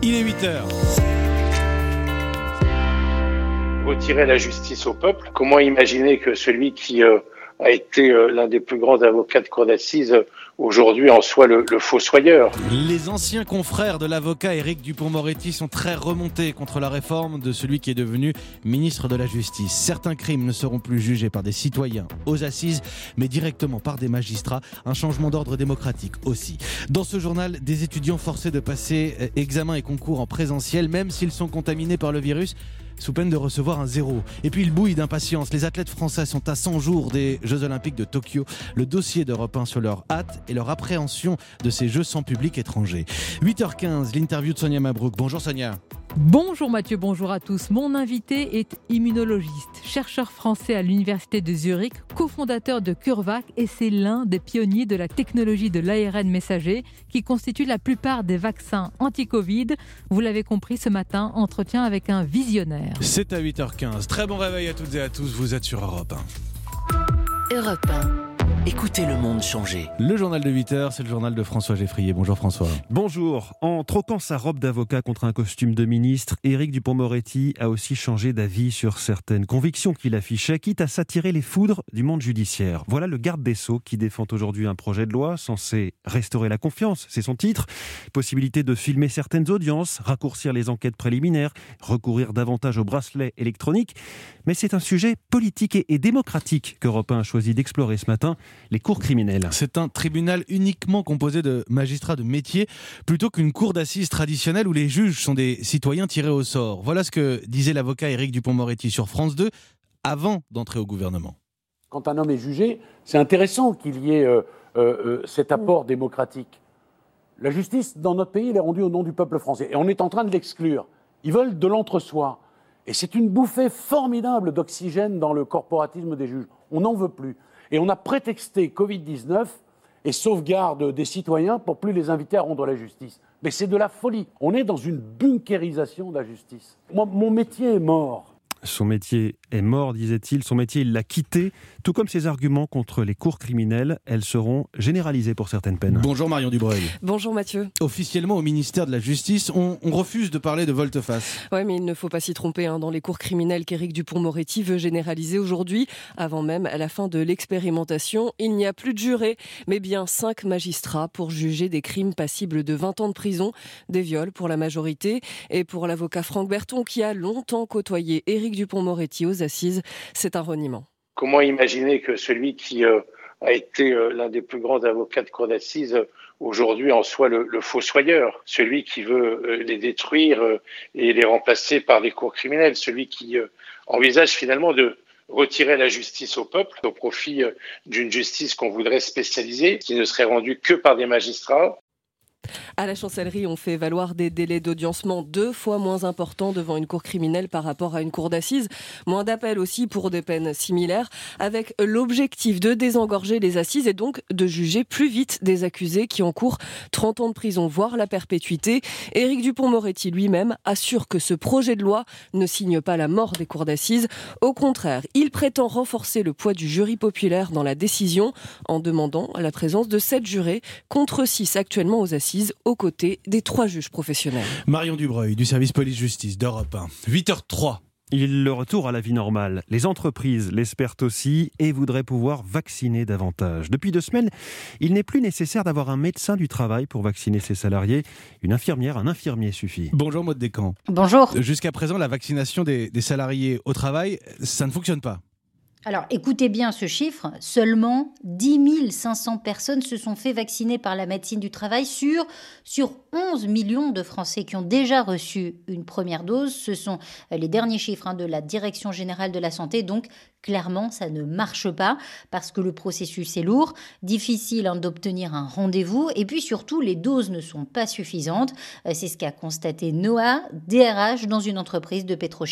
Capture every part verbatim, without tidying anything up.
Il est huit heures. Retirer la justice au peuple. Comment imaginer que celui qui euh, a été euh, l'un des plus grands avocats de cour d'assises euh, aujourd'hui en soit le, le fossoyeur? Les anciens confrères de l'avocat Éric Dupond-Moretti sont très remontés contre la réforme de celui qui est devenu ministre de la Justice. Certains crimes ne seront plus jugés par des citoyens aux assises, mais directement par des magistrats. Un changement d'ordre démocratique aussi. Dans ce journal, des étudiants forcés de passer examens et concours en présentiel, même s'ils sont contaminés par le virus, sous peine de recevoir un zéro. Et puis il bouille d'impatience. Les athlètes français sont à cent jours des Jeux Olympiques de Tokyo. Le dossier d'Europe un sur leur hâte et leur appréhension de ces Jeux sans public étranger. huit heures quinze, l'interview de Sonia Mabrouk. Bonjour Sonia. Bonjour Mathieu, bonjour à tous. Mon invité est immunologiste, chercheur français à l'université de Zurich, cofondateur de CureVac, et c'est l'un des pionniers de la technologie de l'A R N messager qui constitue la plupart des vaccins anti-Covid. Vous l'avez compris ce matin, entretien avec un visionnaire. C'est à huit heures quinze. Très bon réveil à toutes et à tous. Vous êtes sur Europe un. Europe un. Écoutez le monde changer. Le journal de huit heures, c'est le journal de François Geffrier. Bonjour François. Bonjour. En troquant sa robe d'avocat contre un costume de ministre, Éric Dupond-Moretti a aussi changé d'avis sur certaines convictions qu'il affichait, quitte à s'attirer les foudres du monde judiciaire. Voilà le garde des Sceaux qui défend aujourd'hui un projet de loi censé restaurer la confiance, c'est son titre. Possibilité de filmer certaines audiences, raccourcir les enquêtes préliminaires, recourir davantage aux bracelets électroniques. Mais c'est un sujet politique et démocratique qu'Europe un a choisi d'explorer ce matin. Les cours criminelles. C'est un tribunal uniquement composé de magistrats de métier plutôt qu'une cour d'assises traditionnelle où les juges sont des citoyens tirés au sort. Voilà ce que disait l'avocat Éric Dupond-Moretti sur France deux avant d'entrer au gouvernement. Quand un homme est jugé, c'est intéressant qu'il y ait euh, euh, cet apport démocratique. La justice dans notre pays, elle est rendue au nom du peuple français et on est en train de l'exclure. Ils veulent de l'entre-soi et c'est une bouffée formidable d'oxygène dans le corporatisme des juges. On n'en veut plus. Et on a prétexté covid dix-neuf et sauvegarde des citoyens pour plus les inviter à rendre la justice. Mais c'est de la folie. On est dans une bunkérisation de la justice. Moi, mon métier est mort. Son métier est mort, disait-il. Son métier, il l'a quitté. Tout comme ses arguments contre les cours criminelles, elles seront généralisées pour certaines peines. Bonjour Marion Dubreuil. Bonjour Mathieu. Officiellement au ministère de la Justice, on, on refuse de parler de volte-face. Oui, mais il ne faut pas s'y tromper. Hein, dans les cours criminelles qu'Éric Dupond-Moretti veut généraliser aujourd'hui, avant même à la fin de l'expérimentation, il n'y a plus de jurés, mais bien cinq magistrats pour juger des crimes passibles de vingt ans de prison, des viols pour la majorité, et pour l'avocat Franck Berton qui a longtemps côtoyé Éric Dupond-Moretti aux assises, c'est un reniement. Comment imaginer que celui qui euh, a été euh, l'un des plus grands avocats de cour d'assises euh, aujourd'hui en soit le, le fossoyeur, celui qui veut euh, les détruire euh, et les remplacer par des cours criminelles, celui qui euh, envisage finalement de retirer la justice au peuple au profit euh, d'une justice qu'on voudrait spécialiser, qui ne serait rendue que par des magistrats. À la chancellerie, on fait valoir des délais d'audiencement deux fois moins importants devant une cour criminelle par rapport à une cour d'assises. Moins d'appels aussi pour des peines similaires, avec l'objectif de désengorger les assises et donc de juger plus vite des accusés qui encourent trente ans de prison, voire la perpétuité. Éric Dupond-Moretti lui-même assure que ce projet de loi ne signe pas la mort des cours d'assises. Au contraire, il prétend renforcer le poids du jury populaire dans la décision en demandant la présence de sept jurés contre six actuellement aux assises, aux côtés des trois juges professionnels. Marion Dubreuil, du service police-justice d'Europe un. huit heures trois. Il est le retour à la vie normale. Les entreprises l'espèrent aussi et voudraient pouvoir vacciner davantage. Depuis deux semaines, il n'est plus nécessaire d'avoir un médecin du travail pour vacciner ses salariés. Une infirmière, un infirmier suffit. Bonjour Maud Descamps. Bonjour. Jusqu'à présent, la vaccination des, des salariés au travail, ça ne fonctionne pas. Alors, écoutez bien ce chiffre, seulement dix mille cinq cents personnes se sont fait vacciner par la médecine du travail sur, sur onze millions de Français qui ont déjà reçu une première dose. Ce sont les derniers chiffres hein, de la Direction générale de la santé, donc clairement, ça ne marche pas parce que le processus est lourd, difficile hein, d'obtenir un rendez-vous et puis surtout, les doses ne sont pas suffisantes. C'est ce qu'a constaté Noah, D R H dans une entreprise de pétrochimie.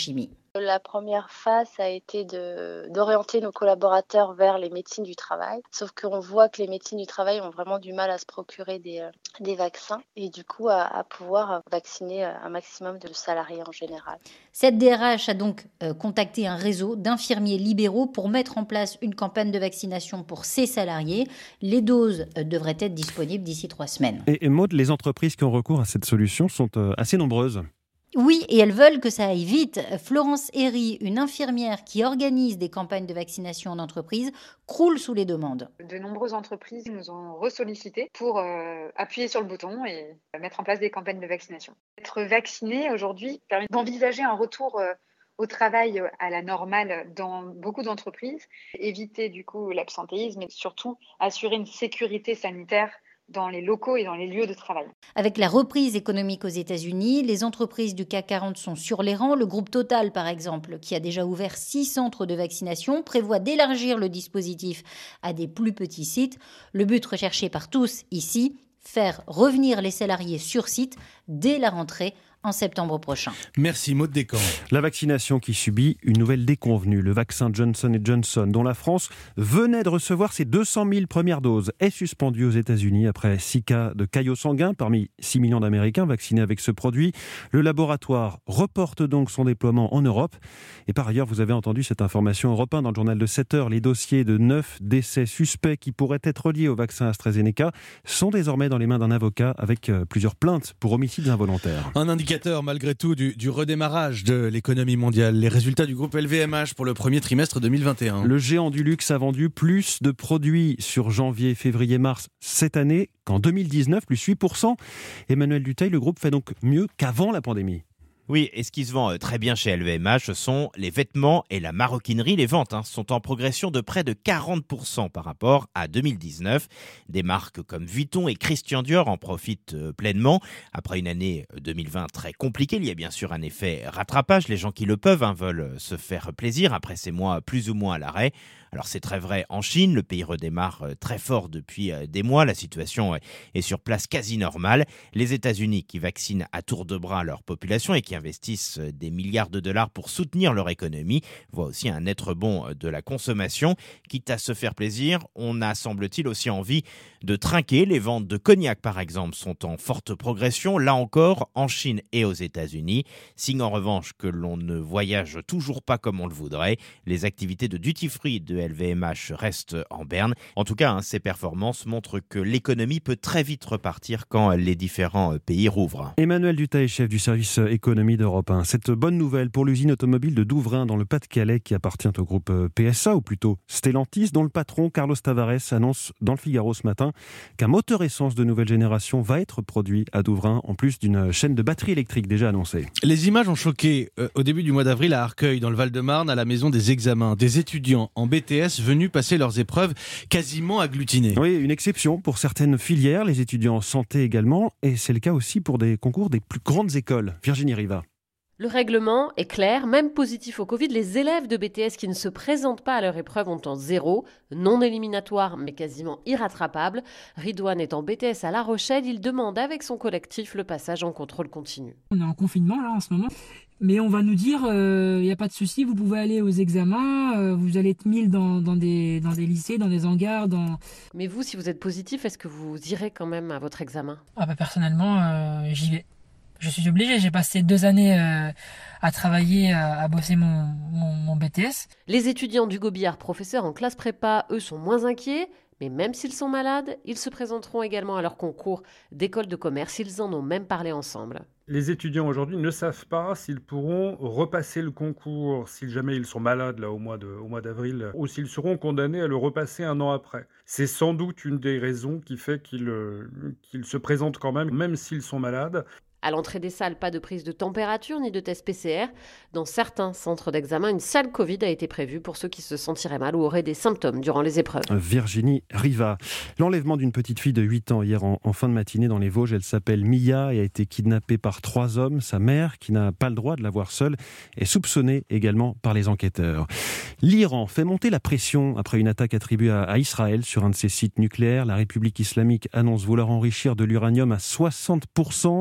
La première phase a été de, d'orienter nos collaborateurs vers les médecines du travail. Sauf qu'on voit que les médecines du travail ont vraiment du mal à se procurer des, euh, des vaccins et du coup à, à pouvoir vacciner un maximum de salariés en général. Cette D R H a donc euh, contacté un réseau d'infirmiers libéraux pour mettre en place une campagne de vaccination pour ses salariés. Les doses euh, devraient être disponibles d'ici trois semaines. Et, et Maud, les entreprises qui ont recours à cette solution sont euh, assez nombreuses. Oui, et elles veulent que ça aille vite. Florence Herry, une infirmière qui organise des campagnes de vaccination en entreprise, croule sous les demandes. De nombreuses entreprises nous ont ressollicité pour euh, appuyer sur le bouton et mettre en place des campagnes de vaccination. Être vacciné aujourd'hui permet d'envisager un retour euh, au travail à la normale dans beaucoup d'entreprises, éviter du coup l'absentéisme et surtout assurer une sécurité sanitaire dans les locaux et dans les lieux de travail. Avec la reprise économique aux États-Unis, les entreprises du C A C quarante sont sur les rangs. Le groupe Total, par exemple, qui a déjà ouvert six centres de vaccination, prévoit d'élargir le dispositif à des plus petits sites. Le but recherché par tous ici, faire revenir les salariés sur site dès la rentrée en septembre prochain. Merci Maud Descamps. La vaccination qui subit une nouvelle déconvenue. Le vaccin Johnson and Johnson, dont la France venait de recevoir ses deux cent mille premières doses, est suspendu aux États-Unis après six cas de caillots sanguins parmi six millions d'Américains vaccinés avec ce produit. Le laboratoire reporte donc son déploiement en Europe. Et par ailleurs, vous avez entendu cette information Europe un dans le journal de sept heures. Les dossiers de neuf décès suspects qui pourraient être liés au vaccin AstraZeneca sont désormais dans les mains d'un avocat avec plusieurs plaintes pour homicides involontaires. Un indicateur malgré tout du, du redémarrage de l'économie mondiale. Les résultats du groupe L V M H pour le premier trimestre deux mille vingt et un. Le géant du luxe a vendu plus de produits sur janvier, février, mars cette année qu'en deux mille dix-neuf, plus huit pour cent. Emmanuel Dutheil, le groupe fait donc mieux qu'avant la pandémie. Oui, et ce qui se vend très bien chez L V M H, ce sont les vêtements et la maroquinerie. Les ventes hein, sont en progression de près de quarante pour cent par rapport à deux mille dix-neuf. Des marques comme Vuitton et Christian Dior en profitent euh, pleinement. Après une année deux mille vingt très compliquée, il y a bien sûr un effet rattrapage. Les gens qui le peuvent hein, veulent se faire plaisir après ces mois plus ou moins à l'arrêt. Alors c'est très vrai en Chine, le pays redémarre très fort depuis des mois, la situation est sur place quasi normale. Les États-Unis qui vaccinent à tour de bras leur population et qui investissent des milliards de dollars pour soutenir leur économie, voient aussi un net rebond de la consommation. Quitte à se faire plaisir, on a semble-t-il aussi envie de trinquer. Les ventes de cognac par exemple sont en forte progression, là encore en Chine et aux États-Unis. Signe en revanche que l'on ne voyage toujours pas comme on le voudrait. Les activités de duty-free de L V M H reste en berne. En tout cas, hein, ces performances montrent que l'économie peut très vite repartir quand les différents pays rouvrent. Emmanuel Dutheil, chef du service économie d'Europe un. Cette bonne nouvelle pour l'usine automobile de Douvrin dans le Pas-de-Calais qui appartient au groupe P S A ou plutôt Stellantis, dont le patron Carlos Tavares annonce dans le Figaro ce matin qu'un moteur essence de nouvelle génération va être produit à Douvrin en plus d'une chaîne de batteries électriques déjà annoncée. Les images ont choqué euh, au début du mois d'avril à Arcueil dans le Val-de-Marne à la maison des examens. Des étudiants en B T S venus passer leurs épreuves quasiment agglutinés. Oui, une exception pour certaines filières, les étudiants en santé également, et c'est le cas aussi pour des concours des plus grandes écoles. Virginie Riva. Le règlement est clair, même positif au Covid, les élèves de B T S qui ne se présentent pas à leur épreuve ont un zéro, non éliminatoire mais quasiment irrattrapable. Ridouane est en B T S à La Rochelle, il demande avec son collectif le passage en contrôle continu. On est en confinement là en ce moment. Mais on va nous dire, il euh, n'y a pas de souci, vous pouvez aller aux examens, euh, vous allez être mis dans, dans, des, dans des lycées, dans des hangars. Dans... Mais vous, si vous êtes positif, est-ce que vous irez quand même à votre examen ? Ah bah personnellement, euh, j'y vais. Je suis obligé, j'ai passé deux années euh, à travailler, à, à bosser mon, mon, mon B T S. Les étudiants d'Hugo Billard, professeurs en classe prépa, eux sont moins inquiets. Mais même s'ils sont malades, ils se présenteront également à leur concours d'école de commerce. Ils en ont même parlé ensemble. Les étudiants aujourd'hui ne savent pas s'ils pourront repasser le concours si jamais ils sont malades là, au mois de, au mois d'avril ou s'ils seront condamnés à le repasser un an après. C'est sans doute une des raisons qui fait qu'ils, qu'ils se présentent quand même, même s'ils sont malades. À l'entrée des salles, pas de prise de température ni de test P C R. Dans certains centres d'examen, une salle Covid a été prévue pour ceux qui se sentiraient mal ou auraient des symptômes durant les épreuves. Virginie Riva. L'enlèvement d'une petite fille de huit ans hier en, en fin de matinée dans les Vosges. Elle s'appelle Mia et a été kidnappée par trois hommes. Sa mère, qui n'a pas le droit de la voir seule, est soupçonnée également par les enquêteurs. L'Iran fait monter la pression après une attaque attribuée à, à Israël sur un de ses sites nucléaires. La République islamique annonce vouloir enrichir de l'uranium à soixante pour cent, niveau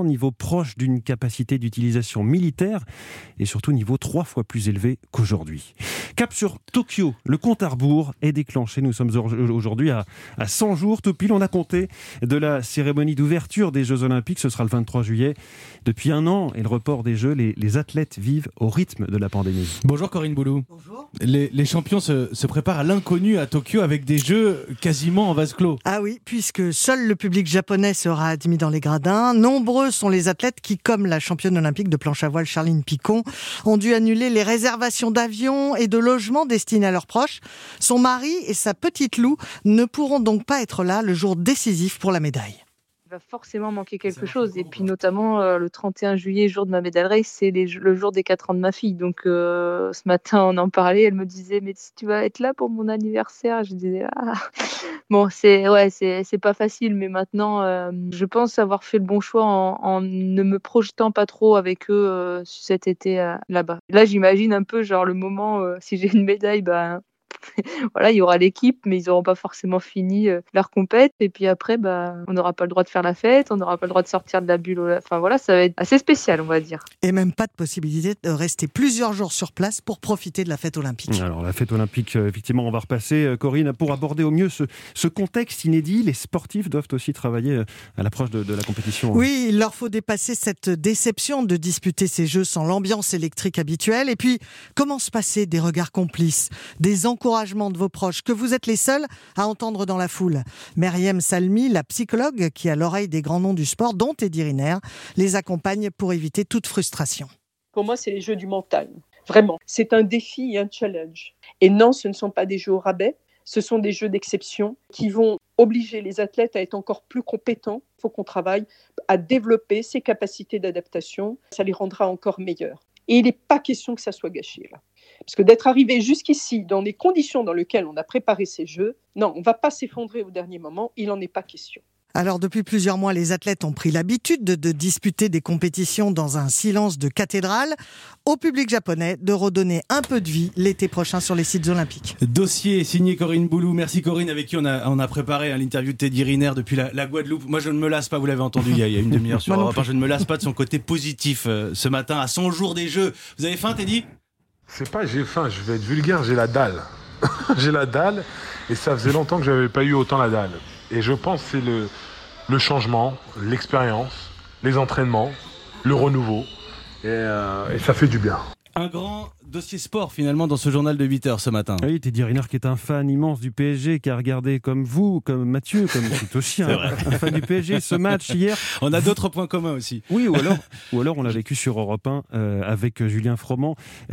proche d'une capacité d'utilisation militaire et surtout niveau trois fois plus élevé qu'aujourd'hui. Cap sur Tokyo, le compte à rebours est déclenché. Nous sommes aujourd'hui à, à cent jours tout pile. On a compté de la cérémonie d'ouverture des Jeux Olympiques. Ce sera le vingt-trois juillet. Depuis un an et le report des Jeux, les, les athlètes vivent au rythme de la pandémie. Bonjour Corinne Boulou. Bonjour. Les, les champions se, se préparent à l'inconnu à Tokyo avec des Jeux quasiment en vase clos. Ah oui, puisque seul le public japonais sera admis dans les gradins. Nombreux sont les athlètes qui, comme la championne olympique de planche à voile Charline Picon, ont dû annuler les réservations d'avions et de logements destinés à leurs proches. Son mari et sa petite Lou ne pourront donc pas être là le jour décisif pour la médaille. Il va forcément manquer quelque chose. Et puis notamment euh, le trente et un juillet, jour de ma médaille race, c'est les, le jour des quatre ans de ma fille. Donc euh, ce matin, on en parlait. Elle me disait, mais si tu vas être là pour mon anniversaire, je disais, ah. Bon, c'est ouais, c'est c'est pas facile, mais maintenant, euh, je pense avoir fait le bon choix en, en ne me projetant pas trop avec eux euh, cet été euh, là-bas. Là, j'imagine un peu genre le moment euh, si j'ai une médaille, ben. Voilà, il y aura l'équipe, mais ils n'auront pas forcément fini euh, leur compète. Et puis après, bah, on n'aura pas le droit de faire la fête, on n'aura pas le droit de sortir de la bulle. Enfin voilà, ça va être assez spécial, on va dire. Et même pas de possibilité de rester plusieurs jours sur place pour profiter de la fête olympique. Alors la fête olympique, effectivement, on va repasser, Corinne, pour aborder au mieux ce, ce contexte inédit. Les sportifs doivent aussi travailler à l'approche de, de la compétition. Oui, il leur faut dépasser cette déception de disputer ces Jeux sans l'ambiance électrique habituelle. Et puis, comment se passer des regards complices, des encouragements de vos proches, que vous êtes les seuls à entendre dans la foule. Meriem Salmi, la psychologue qui a l'oreille des grands noms du sport, dont Teddy Riner, les accompagne pour éviter toute frustration. Pour moi, c'est les jeux du mental. Vraiment. C'est un défi et un challenge. Et non, ce ne sont pas des jeux au rabais. Ce sont des jeux d'exception qui vont obliger les athlètes à être encore plus compétents. Il faut qu'on travaille à développer ces capacités d'adaptation. Ça les rendra encore meilleurs. Et il n'est pas question que ça soit gâché, là. Parce que d'être arrivé jusqu'ici, dans les conditions dans lesquelles on a préparé ces Jeux, non, on ne va pas s'effondrer au dernier moment, il n'en est pas question. Alors depuis plusieurs mois, les athlètes ont pris l'habitude de, de disputer des compétitions dans un silence de cathédrale. Au public japonais de redonner un peu de vie l'été prochain sur les sites olympiques. Dossier signé Corinne Boulou. Merci Corinne, avec qui on a, on a préparé hein, l'interview de Teddy Riner depuis la, la Guadeloupe. Moi je ne me lasse pas, vous l'avez entendu il y a, il y a une demi-heure sur Europe un, je ne me lasse pas de son côté positif euh, ce matin à cent jours des Jeux. Vous avez faim Teddy ? C'est pas j'ai faim, je vais être vulgaire, j'ai la dalle. J'ai la dalle et ça faisait longtemps que je n'avais pas eu autant la dalle. Et je pense que c'est le, le changement, l'expérience, les entraînements, le renouveau et, euh, et ça fait du bien. Un grand dossier sport finalement dans ce journal de huit heures ce matin. Oui, Teddy Riner qui est un fan immense du P S G, qui a regardé comme vous, comme Mathieu, comme c'est aussi un, un fan du P S G ce match hier. On a d'autres points communs aussi. Oui, ou alors, ou alors on l'a vécu sur Europe un euh, avec Julien Froment.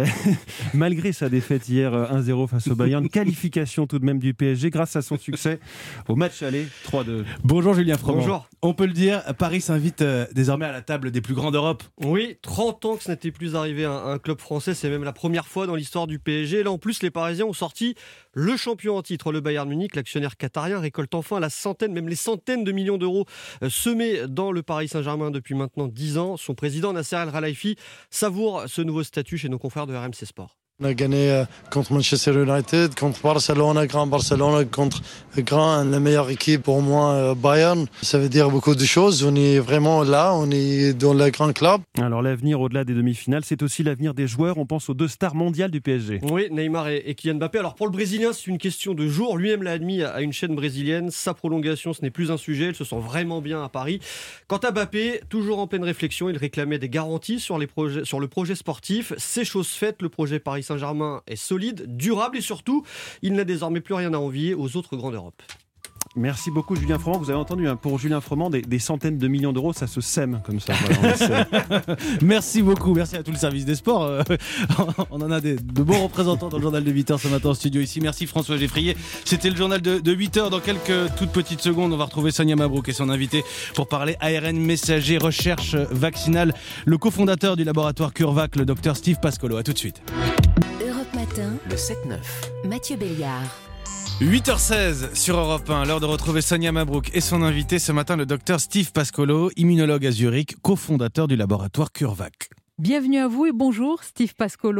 Malgré sa défaite hier un zéro face au Bayern, qualification tout de même du P S G grâce à son succès au match aller trois deux. Bonjour Julien Froment. Bonjour. On peut le dire, Paris s'invite euh, désormais à la table des plus grands d'Europe. Oui, trente ans que ce n'était plus arrivé à un, un club français, c'est même la première fois dans l'histoire du P S G. Là, en plus, les Parisiens ont sorti le champion en titre, le Bayern Munich. L'actionnaire qatarien récolte enfin la centaine, même les centaines de millions d'euros semés dans le Paris Saint-Germain depuis maintenant dix ans. Son président, Nasser El Khelaifi, savoure ce nouveau statut chez nos confrères de R M C Sport. On a gagné contre Manchester United, contre Barcelone, Grand Barcelone, contre Grand, la meilleure équipe pour moi, Bayern. Ça veut dire beaucoup de choses. On est vraiment là, on est dans le grand club. Alors l'avenir au-delà des demi-finales, c'est aussi l'avenir des joueurs. On pense aux deux stars mondiales du P S G. Oui, Neymar et, et Kylian Mbappé. Alors pour le Brésilien, c'est une question de jour. Lui-même l'a admis à une chaîne brésilienne. Sa prolongation, ce n'est plus un sujet. Il se sent vraiment bien à Paris. Quant à Mbappé, toujours en pleine réflexion, il réclamait des garanties sur, les projets, sur le projet sportif. C'est chose faite. Le projet Paris Saint-Germain est solide, durable et surtout, il n'a désormais plus rien à envier aux autres grands d'Europe. Merci beaucoup Julien Froment. Vous avez entendu, hein, pour Julien Froment, des, des centaines de millions d'euros, ça se sème comme ça. Voilà, merci beaucoup, merci à tout le service des sports. Euh, on en a des, de bons représentants dans le journal de huit heures ce matin en studio ici. Merci François Geffrier. C'était le journal de, de huit heures. Dans quelques toutes petites secondes, on va retrouver Sonia Mabrouk et son invité pour parler A R N messager, recherche vaccinale. Le cofondateur du laboratoire CureVac, le docteur Steve Pascolo. À tout de suite. Europe Matin, le sept neuf. Mathieu Béliard. huit heures seize sur Europe un, l'heure de retrouver Sonia Mabrouk et son invité ce matin, le docteur Steve Pascolo, immunologue à Zurich, cofondateur du laboratoire CureVac. Bienvenue à vous et bonjour Steve Pascolo.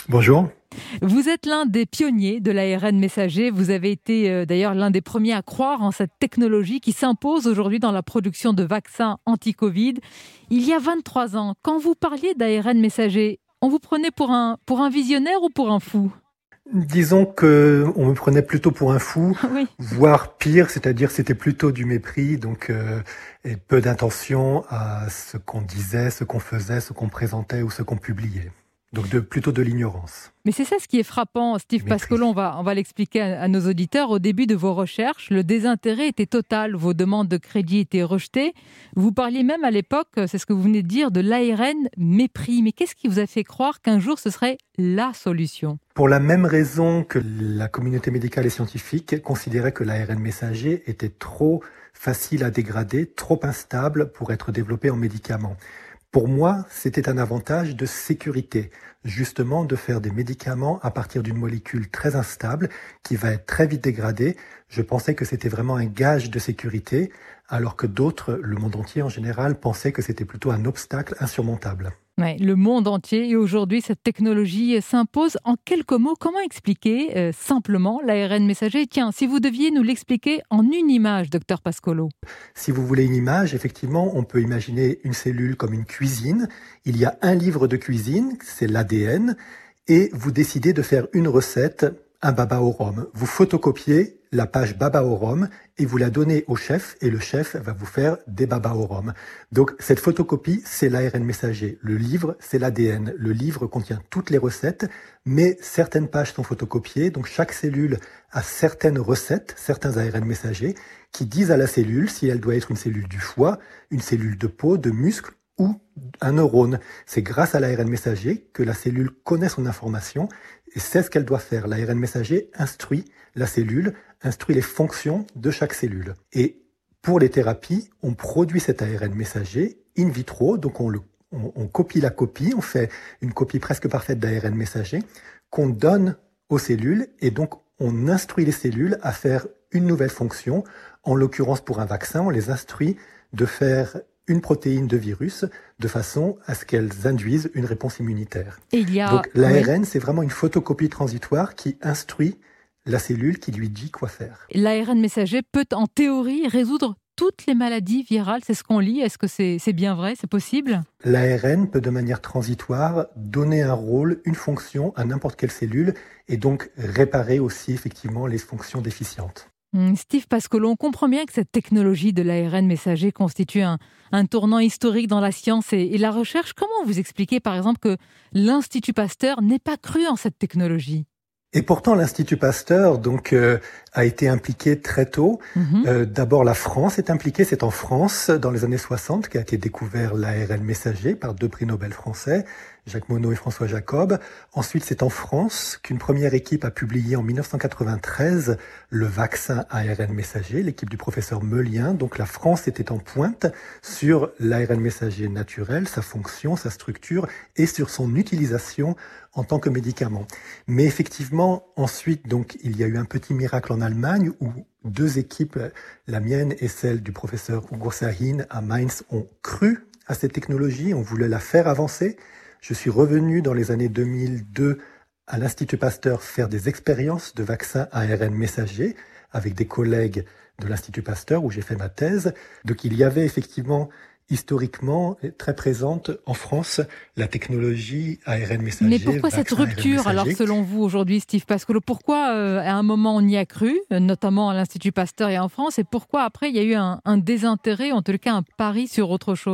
Bonjour. Vous êtes l'un des pionniers de l'A R N messager. Vous avez été euh, d'ailleurs l'un des premiers à croire en cette technologie qui s'impose aujourd'hui dans la production de vaccins anti-Covid. Il y a vingt-trois ans, quand vous parliez d'A R N messager, on vous prenait pour un, pour un visionnaire ou pour un fou ? Disons qu'on me prenait plutôt pour un fou, oui. voire pire, c'est-à-dire c'était plutôt du mépris, donc euh, et peu d'intention à ce qu'on disait, ce qu'on faisait, ce qu'on présentait ou ce qu'on publiait. Donc de, plutôt de l'ignorance. Mais c'est ça ce qui est frappant, Steve Pascolo, on va, on va l'expliquer à, à nos auditeurs. Au début de vos recherches, le désintérêt était total, vos demandes de crédit étaient rejetées. Vous parliez même à l'époque, c'est ce que vous venez de dire, de l'A R N mépris. Mais qu'est-ce qui vous a fait croire qu'un jour ce serait la solution ? Pour la même raison que la communauté médicale et scientifique considérait que l'A R N messager était trop facile à dégrader, trop instable pour être développé en médicament. Pour moi, c'était un avantage de sécurité, justement de faire des médicaments à partir d'une molécule très instable qui va être très vite dégradée. Je pensais que c'était vraiment un gage de sécurité, alors que d'autres, le monde entier en général, pensaient que c'était plutôt un obstacle insurmontable. Ouais, le monde entier, et aujourd'hui, cette technologie s'impose. En quelques mots, comment expliquer euh, simplement l'A R N messager ? Tiens, si vous deviez nous l'expliquer en une image, docteur Pascolo. Si vous voulez une image, effectivement, on peut imaginer une cellule comme une cuisine. Il y a un livre de cuisine, c'est l'A D N, et vous décidez de faire une recette, un baba au rhum. Vous photocopiez la page baba au rhum et vous la donnez au chef et le chef va vous faire des babas au rhum. Donc cette photocopie, c'est l'A R N messager. Le livre, c'est l'A D N. Le livre contient toutes les recettes, mais certaines pages sont photocopiées. Donc chaque cellule a certaines recettes, certains A R N messagers, qui disent à la cellule si elle doit être une cellule du foie, une cellule de peau, de muscle ou un neurone. C'est grâce à l'A R N messager que la cellule connaît son information et sait ce qu'elle doit faire. L'A R N messager instruit la cellule, instruit les fonctions de chaque cellule. Et pour les thérapies, on produit cet A R N messager in vitro, donc on, le, on, on copie la copie, on fait une copie presque parfaite d'A R N messager qu'on donne aux cellules et donc on instruit les cellules à faire une nouvelle fonction. En l'occurrence pour un vaccin, on les instruit de faire une protéine de virus de façon à ce qu'elles induisent une réponse immunitaire. Et il y a... Donc l'A R N, oui. c'est vraiment une photocopie transitoire qui instruit la cellule, qui lui dit quoi faire. L'A R N messager peut en théorie résoudre toutes les maladies virales, c'est ce qu'on lit. Est-ce que c'est, c'est bien vrai, c'est possible ? L'A R N peut de manière transitoire donner un rôle, une fonction à n'importe quelle cellule et donc réparer aussi effectivement les fonctions déficientes. Steve Pascolo, on comprend bien que cette technologie de l'A R N messager constitue un, un tournant historique dans la science et, et la recherche. Comment vous expliquez par exemple que l'Institut Pasteur n'ait pas cru en cette technologie ? Et pourtant, l'Institut Pasteur donc euh, a été impliqué très tôt. Mm-hmm. Euh, d'abord, la France est impliquée. C'est en France, dans les années soixante, qu'a été découvert l'A R N messager par deux prix Nobel français, Jacques Monod et François Jacob. Ensuite, c'est en France qu'une première équipe a publié en dix-neuf cent quatre-vingt-treize le vaccin A R N messager, l'équipe du professeur Meulien. Donc la France était en pointe sur l'A R N messager naturel, sa fonction, sa structure et sur son utilisation en tant que médicament. Mais effectivement, ensuite, donc, il y a eu un petit miracle en Allemagne où deux équipes, la mienne et celle du professeur Ugo Sahin à Mainz, ont cru à cette technologie, on voulait la faire avancer. Je suis revenu dans les années deux mille deux à l'Institut Pasteur faire des expériences de vaccins A R N messager avec des collègues de l'Institut Pasteur où j'ai fait ma thèse. Donc il y avait effectivement historiquement très présente en France la technologie A R N messager. Mais pourquoi cette rupture alors selon vous aujourd'hui, Steve Pascolo ? Pourquoi euh, à un moment on y a cru, notamment à l'Institut Pasteur et en France, et pourquoi après il y a eu un, un désintérêt, en tout cas un pari sur autre chose ?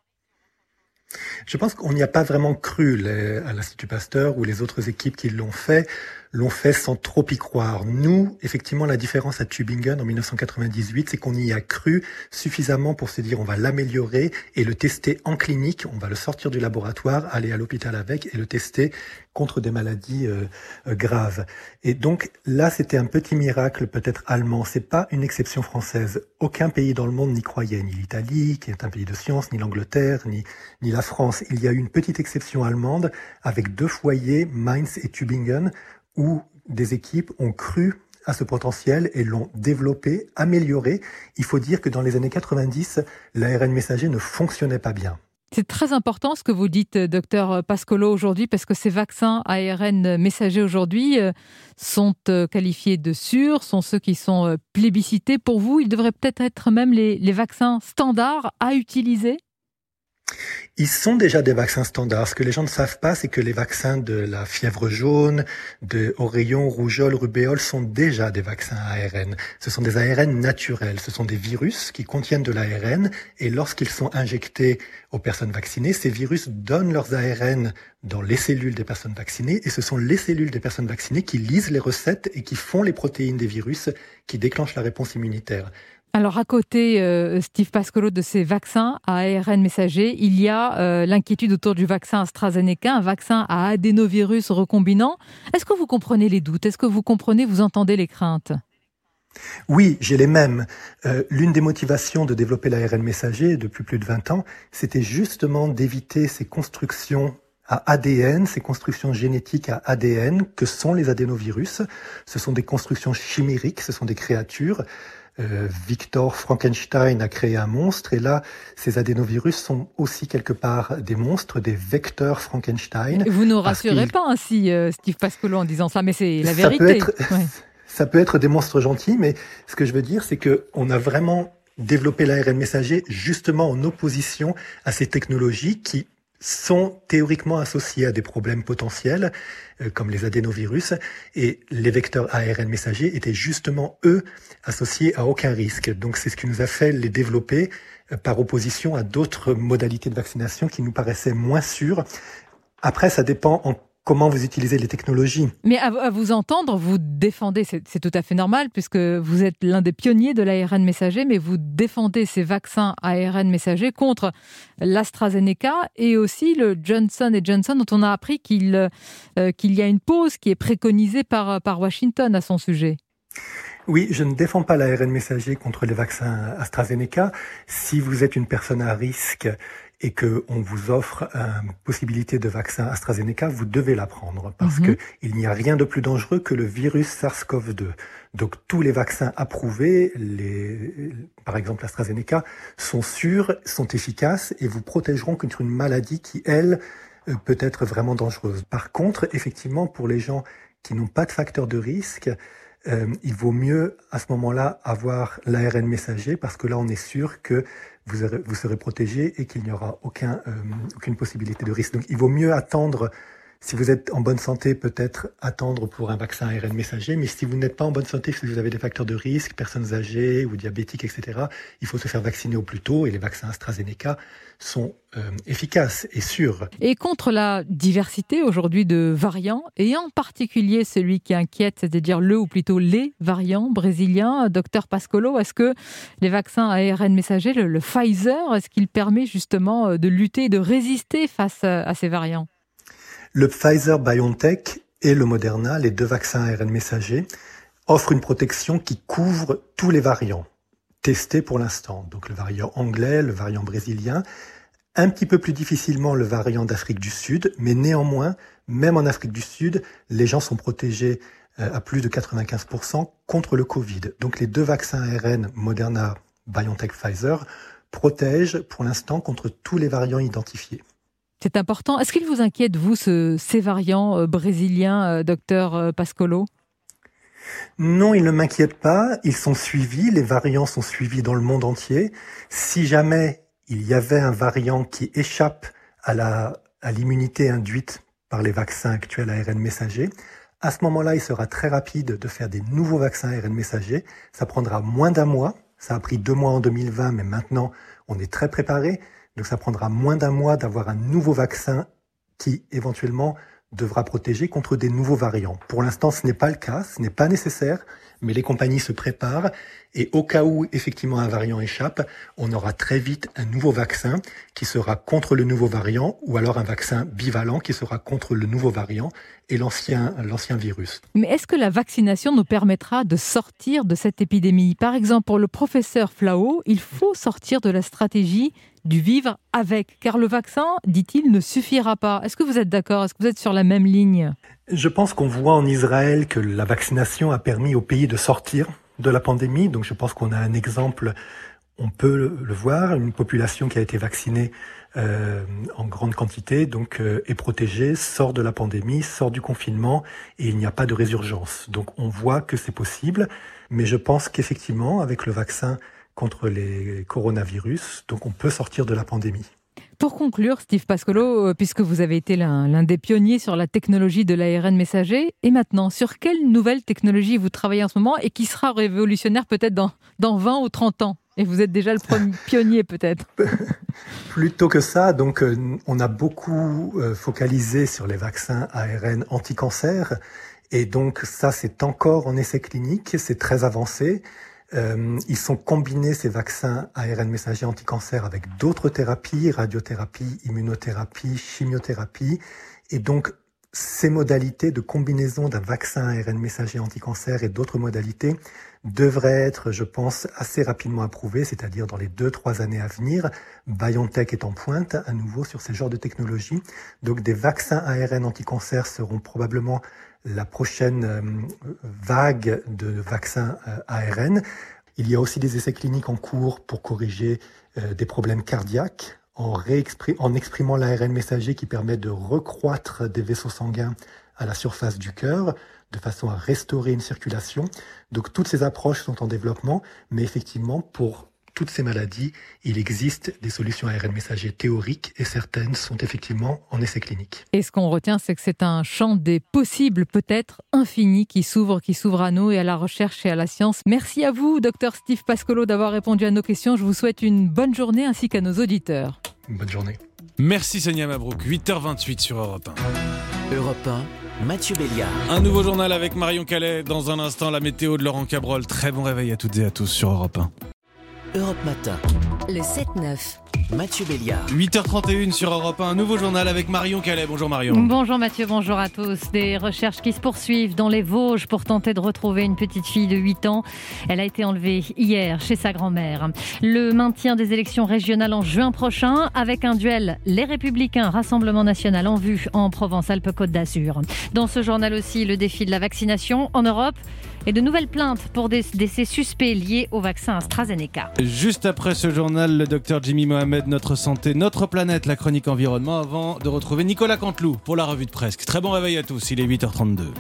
Je pense qu'on n'y a pas vraiment cru les, à l'Institut Pasteur ou les autres équipes qui l'ont fait, l'ont fait sans trop y croire. Nous, effectivement, la différence à Tübingen en dix-neuf cent quatre-vingt-dix-huit, c'est qu'on y a cru suffisamment pour se dire on va l'améliorer et le tester en clinique, on va le sortir du laboratoire, aller à l'hôpital avec et le tester contre des maladies euh, euh, graves. Et donc là, c'était un petit miracle peut-être allemand. C'est pas une exception française. Aucun pays dans le monde n'y croyait, ni l'Italie, qui est un pays de science, ni l'Angleterre, ni, ni la France. Il y a eu une petite exception allemande avec deux foyers, Mainz et Tübingen, où des équipes ont cru à ce potentiel et l'ont développé, amélioré. Il faut dire que dans les années quatre-vingt-dix, l'A R N messager ne fonctionnait pas bien. C'est très important ce que vous dites, docteur Pascolo, aujourd'hui, parce que ces vaccins A R N messagers aujourd'hui sont qualifiés de sûrs, sont ceux qui sont plébiscités. Pour vous, ils devraient peut-être être même les, les vaccins standards à utiliser ? Ils sont déjà des vaccins standards. Ce que les gens ne savent pas, c'est que les vaccins de la fièvre jaune, de oreillon, rougeole, rubéole sont déjà des vaccins A R N. Ce sont des A R N naturels. Ce sont des virus qui contiennent de l'A R N et lorsqu'ils sont injectés aux personnes vaccinées, ces virus donnent leurs A R N dans les cellules des personnes vaccinées et ce sont les cellules des personnes vaccinées qui lisent les recettes et qui font les protéines des virus qui déclenchent la réponse immunitaire. Alors à côté, euh, Steve Pascolo, de ces vaccins à A R N messager, il y a euh, l'inquiétude autour du vaccin AstraZeneca, un vaccin à adénovirus recombinant. Est-ce que vous comprenez les doutes ? Est-ce que vous comprenez, vous entendez les craintes ? Oui, j'ai les mêmes. Euh, l'une des motivations de développer l'A R N messager depuis plus de vingt ans, c'était justement d'éviter ces constructions à A D N, ces constructions génétiques à A D N que sont les adénovirus. Ce sont des constructions chimériques, ce sont des créatures. Euh, Victor Frankenstein a créé un monstre et là, ces adénovirus sont aussi quelque part des monstres, des vecteurs Frankenstein. Vous ne nous rassurez pas ainsi, euh, Steve Pascolo, en disant ça, mais c'est la vérité. Ça peut être, ouais. ça peut être des monstres gentils, mais ce que je veux dire, c'est que on a vraiment développé l'A R N messager justement en opposition à ces technologies qui sont théoriquement associés à des problèmes potentiels, euh, comme les adénovirus, et les vecteurs A R N messagers étaient justement, eux, associés à aucun risque. Donc c'est ce qui nous a fait les développer euh, par opposition à d'autres modalités de vaccination qui nous paraissaient moins sûres. Après, ça dépend en comment vous utilisez les technologies. Mais à, à vous entendre, vous défendez, c'est, c'est tout à fait normal, puisque vous êtes l'un des pionniers de l'A R N messager, mais vous défendez ces vaccins A R N messagers contre l'AstraZeneca et aussi le Johnson and Johnson, dont on a appris qu'il, euh, qu'il y a une pause qui est préconisée par, par Washington à son sujet. Oui, je ne défends pas l'A R N messager contre les vaccins AstraZeneca. Si vous êtes une personne à risque et que on vous offre une possibilité de vaccin AstraZeneca, vous devez la prendre parce mm-hmm. que il n'y a rien de plus dangereux que le virus SARS-CoV deux. Donc tous les vaccins approuvés, les, par exemple AstraZeneca, sont sûrs, sont efficaces et vous protégeront contre une maladie qui, elle, peut être vraiment dangereuse. Par contre, effectivement, pour les gens qui n'ont pas de facteur de risque, euh, il vaut mieux à ce moment-là avoir l'A R N messager parce que là, on est sûr que vous, aurez, vous serez protégé et qu'il n'y aura aucun, euh, aucune possibilité de risque. Donc, il vaut mieux attendre. Si vous êtes en bonne santé, peut-être attendre pour un vaccin A R N messager, mais si vous n'êtes pas en bonne santé, si vous avez des facteurs de risque, personnes âgées ou diabétiques, et cetera, il faut se faire vacciner au plus tôt et les vaccins AstraZeneca sont euh, efficaces et sûrs. Et contre la diversité aujourd'hui de variants, et en particulier celui qui inquiète, c'est-à-dire le ou plutôt les variants brésiliens, docteur Pascolo, est-ce que les vaccins A R N messagers, le, le Pfizer, est-ce qu'il permet justement de lutter, de résister face à ces variants ? Le Pfizer-BioNTech et le Moderna, les deux vaccins A R N messagers, offrent une protection qui couvre tous les variants testés pour l'instant. Donc le variant anglais, le variant brésilien, un petit peu plus difficilement le variant d'Afrique du Sud, mais néanmoins, même en Afrique du Sud, les gens sont protégés à plus de quatre-vingt-quinze pour cent contre le Covid. Donc les deux vaccins A R N, Moderna, BioNTech, Pfizer, protègent pour l'instant contre tous les variants identifiés. C'est important. Est-ce qu'il vous inquiète, vous, ce, ces variants euh, brésiliens, euh, docteur euh, Pascolo ? Non, ils ne m'inquiètent pas. Ils sont suivis. Les variants sont suivis dans le monde entier. Si jamais il y avait un variant qui échappe à, la, à l'immunité induite par les vaccins actuels A R N messagers, à ce moment-là, il sera très rapide de faire des nouveaux vaccins A R N messagers. Ça prendra moins d'un mois. Ça a pris deux mois en deux mille vingt, mais maintenant, on est très préparé. Donc ça prendra moins d'un mois d'avoir un nouveau vaccin qui, éventuellement, devra protéger contre des nouveaux variants. Pour l'instant, ce n'est pas le cas, ce n'est pas nécessaire, mais les compagnies se préparent et au cas où, effectivement, un variant échappe, on aura très vite un nouveau vaccin qui sera contre le nouveau variant ou alors un vaccin bivalent qui sera contre le nouveau variant et l'ancien, l'ancien virus. Mais est-ce que la vaccination nous permettra de sortir de cette épidémie ? Par exemple, pour le professeur Flao, il faut sortir de la stratégie du vivre avec, car le vaccin, dit-il, ne suffira pas. Est-ce que vous êtes d'accord ? Est-ce que vous êtes sur la même ligne ? Je pense qu'on voit en Israël que la vaccination a permis au pays de sortir de la pandémie. Donc je pense qu'on a un exemple On peut le voir, une population qui a été vaccinée euh, en grande quantité, donc euh, est protégée, sort de la pandémie, sort du confinement, et il n'y a pas de résurgence. Donc on voit que c'est possible, mais je pense qu'effectivement, avec le vaccin contre les coronavirus, donc on peut sortir de la pandémie. Pour conclure, Steve Pascolo, puisque vous avez été l'un, l'un des pionniers sur la technologie de l'A R N messager, et maintenant, sur quelle nouvelle technologie vous travaillez en ce moment et qui sera révolutionnaire peut-être dans, dans vingt ou trente ans ? Et vous êtes déjà le premier pionnier peut-être. Plutôt que ça, donc euh, on a beaucoup euh, focalisé sur les vaccins A R N anti-cancer, et donc ça c'est encore en essai clinique, c'est très avancé. Euh, ils sont combinés, ces vaccins A R N messagers anti-cancer, avec d'autres thérapies, radiothérapie, immunothérapie, chimiothérapie. Et donc, ces modalités de combinaison d'un vaccin A R N messager anti-cancer et d'autres modalités devraient être, je pense, assez rapidement approuvées, c'est-à-dire dans les deux, trois années à venir. BioNTech est en pointe à nouveau sur ces genres de technologies. Donc, des vaccins A R N anti-cancer seront probablement la prochaine euh, vague de vaccins euh, A R N. Il y a aussi des essais cliniques en cours pour corriger euh, des problèmes cardiaques en, réexpri- en exprimant l'A R N messager qui permet de recroître des vaisseaux sanguins à la surface du cœur de façon à restaurer une circulation. Donc toutes ces approches sont en développement, mais effectivement pour toutes ces maladies, il existe des solutions A R N messager théoriques et certaines sont effectivement en essai clinique. Et ce qu'on retient, c'est que c'est un champ des possibles, peut-être infini, qui s'ouvre, qui s'ouvre à nous et à la recherche et à la science. Merci à vous, docteur Steve Pascolo, d'avoir répondu à nos questions. Je vous souhaite une bonne journée ainsi qu'à nos auditeurs. Une bonne journée. Merci Sonia Mabrouk, huit heures vingt-huit sur Europe un. Europe un, Mathieu Béliard. Un nouveau journal avec Marion Calais. Dans un instant, la météo de Laurent Cabrol. Très bon réveil à toutes et à tous sur Europe un. Europe Matin. Le sept neuf. Mathieu Béliard. huit heures trente et une sur Europe un, un nouveau journal avec Marion Calais. Bonjour Marion. Bonjour Mathieu, bonjour à tous. Des recherches qui se poursuivent dans les Vosges pour tenter de retrouver une petite fille de huit ans. Elle a été enlevée hier chez sa grand-mère. Le maintien des élections régionales en juin prochain avec un duel Les Républicains, Rassemblement National en vue en Provence-Alpes-Côte d'Azur. Dans ce journal aussi, le défi de la vaccination en Europe et de nouvelles plaintes pour des décès suspects liés au vaccin AstraZeneca. Juste après ce journal, le docteur Jimmy Mohamed, Notre Santé, Notre Planète, la chronique environnement, avant de retrouver Nicolas Canteloup pour la revue de presse. Très bon réveil à tous, il est huit heures trente-deux.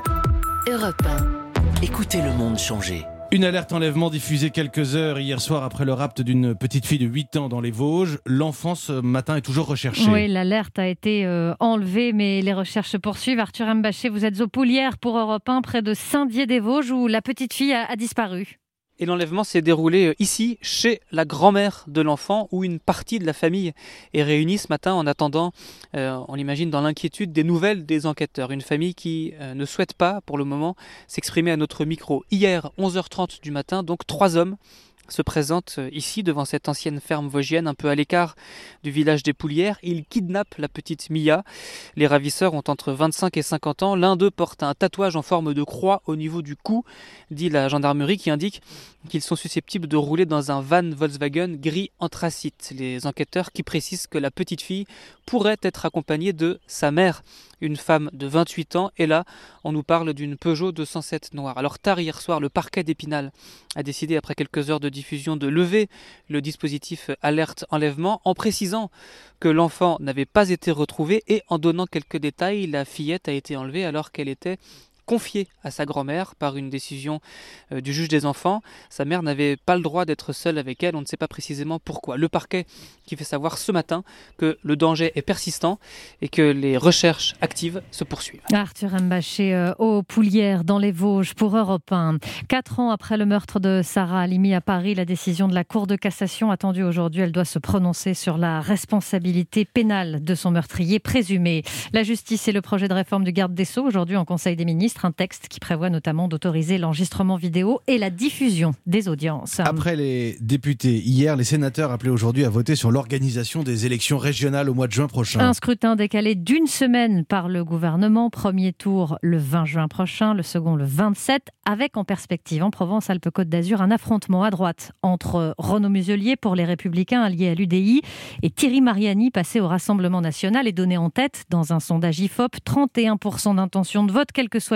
Europe un. Écoutez le monde changer. Une alerte enlèvement diffusée quelques heures hier soir après le rapt d'une petite fille de huit ans dans les Vosges. L'enfant ce matin est toujours recherché. Oui, l'alerte a été euh, enlevée, mais les recherches se poursuivent. Arthur Mbaché, vous êtes aux Poulières pour Europe un, près de Saint-Dié-des-Vosges, où la petite fille a, a disparu. Et l'enlèvement s'est déroulé ici, chez la grand-mère de l'enfant, où une partie de la famille est réunie ce matin en attendant, euh, on l'imagine, dans l'inquiétude des nouvelles des enquêteurs. Une famille qui euh, ne souhaite pas, pour le moment, s'exprimer à notre micro. Hier, onze heures trente du matin, donc trois hommes se présentent ici devant cette ancienne ferme vosgienne un peu à l'écart du village des Poulières. Ils kidnappent la petite Mia. Les ravisseurs ont entre vingt-cinq et cinquante ans. L'un d'eux porte un tatouage en forme de croix au niveau du cou, dit la gendarmerie, qui indique qu'ils sont susceptibles de rouler dans un van Volkswagen gris anthracite. Les enquêteurs qui précisent que la petite fille pourrait être accompagnée de sa mère, une femme de vingt-huit ans, et là, on nous parle d'une Peugeot deux cent sept noire. Alors tard hier soir, le parquet d'Épinal a décidé, après quelques heures de diffusion, de lever le dispositif alerte enlèvement, en précisant que l'enfant n'avait pas été retrouvé et en donnant quelques détails. La fillette a été enlevée alors qu'elle était confiée à sa grand-mère par une décision euh, du juge des enfants. Sa mère n'avait pas le droit d'être seule avec elle, on ne sait pas précisément pourquoi. Le parquet qui fait savoir ce matin que le danger est persistant et que les recherches actives se poursuivent. Arthur Mbaché euh, aux Poulières dans les Vosges pour Europe un. Quatre ans après le meurtre de Sarah Halimi à Paris, la décision de la Cour de cassation attendue aujourd'hui, elle doit se prononcer sur la responsabilité pénale de son meurtrier présumé. La justice et le projet de réforme du garde des Sceaux aujourd'hui en Conseil des ministres, un texte qui prévoit notamment d'autoriser l'enregistrement vidéo et la diffusion des audiences. Après les députés, hier, les sénateurs appelaient aujourd'hui à voter sur l'organisation des élections régionales au mois de juin prochain. Un scrutin décalé d'une semaine par le gouvernement. Premier tour le vingt juin prochain, le second le vingt-sept, avec en perspective en Provence-Alpes-Côte d'Azur un affrontement à droite entre Renaud Muselier pour les Républicains alliés à l'U D I et Thierry Mariani passé au Rassemblement National et donné en tête dans un sondage I F O P, trente et un pour cent d'intention de vote, quel que soit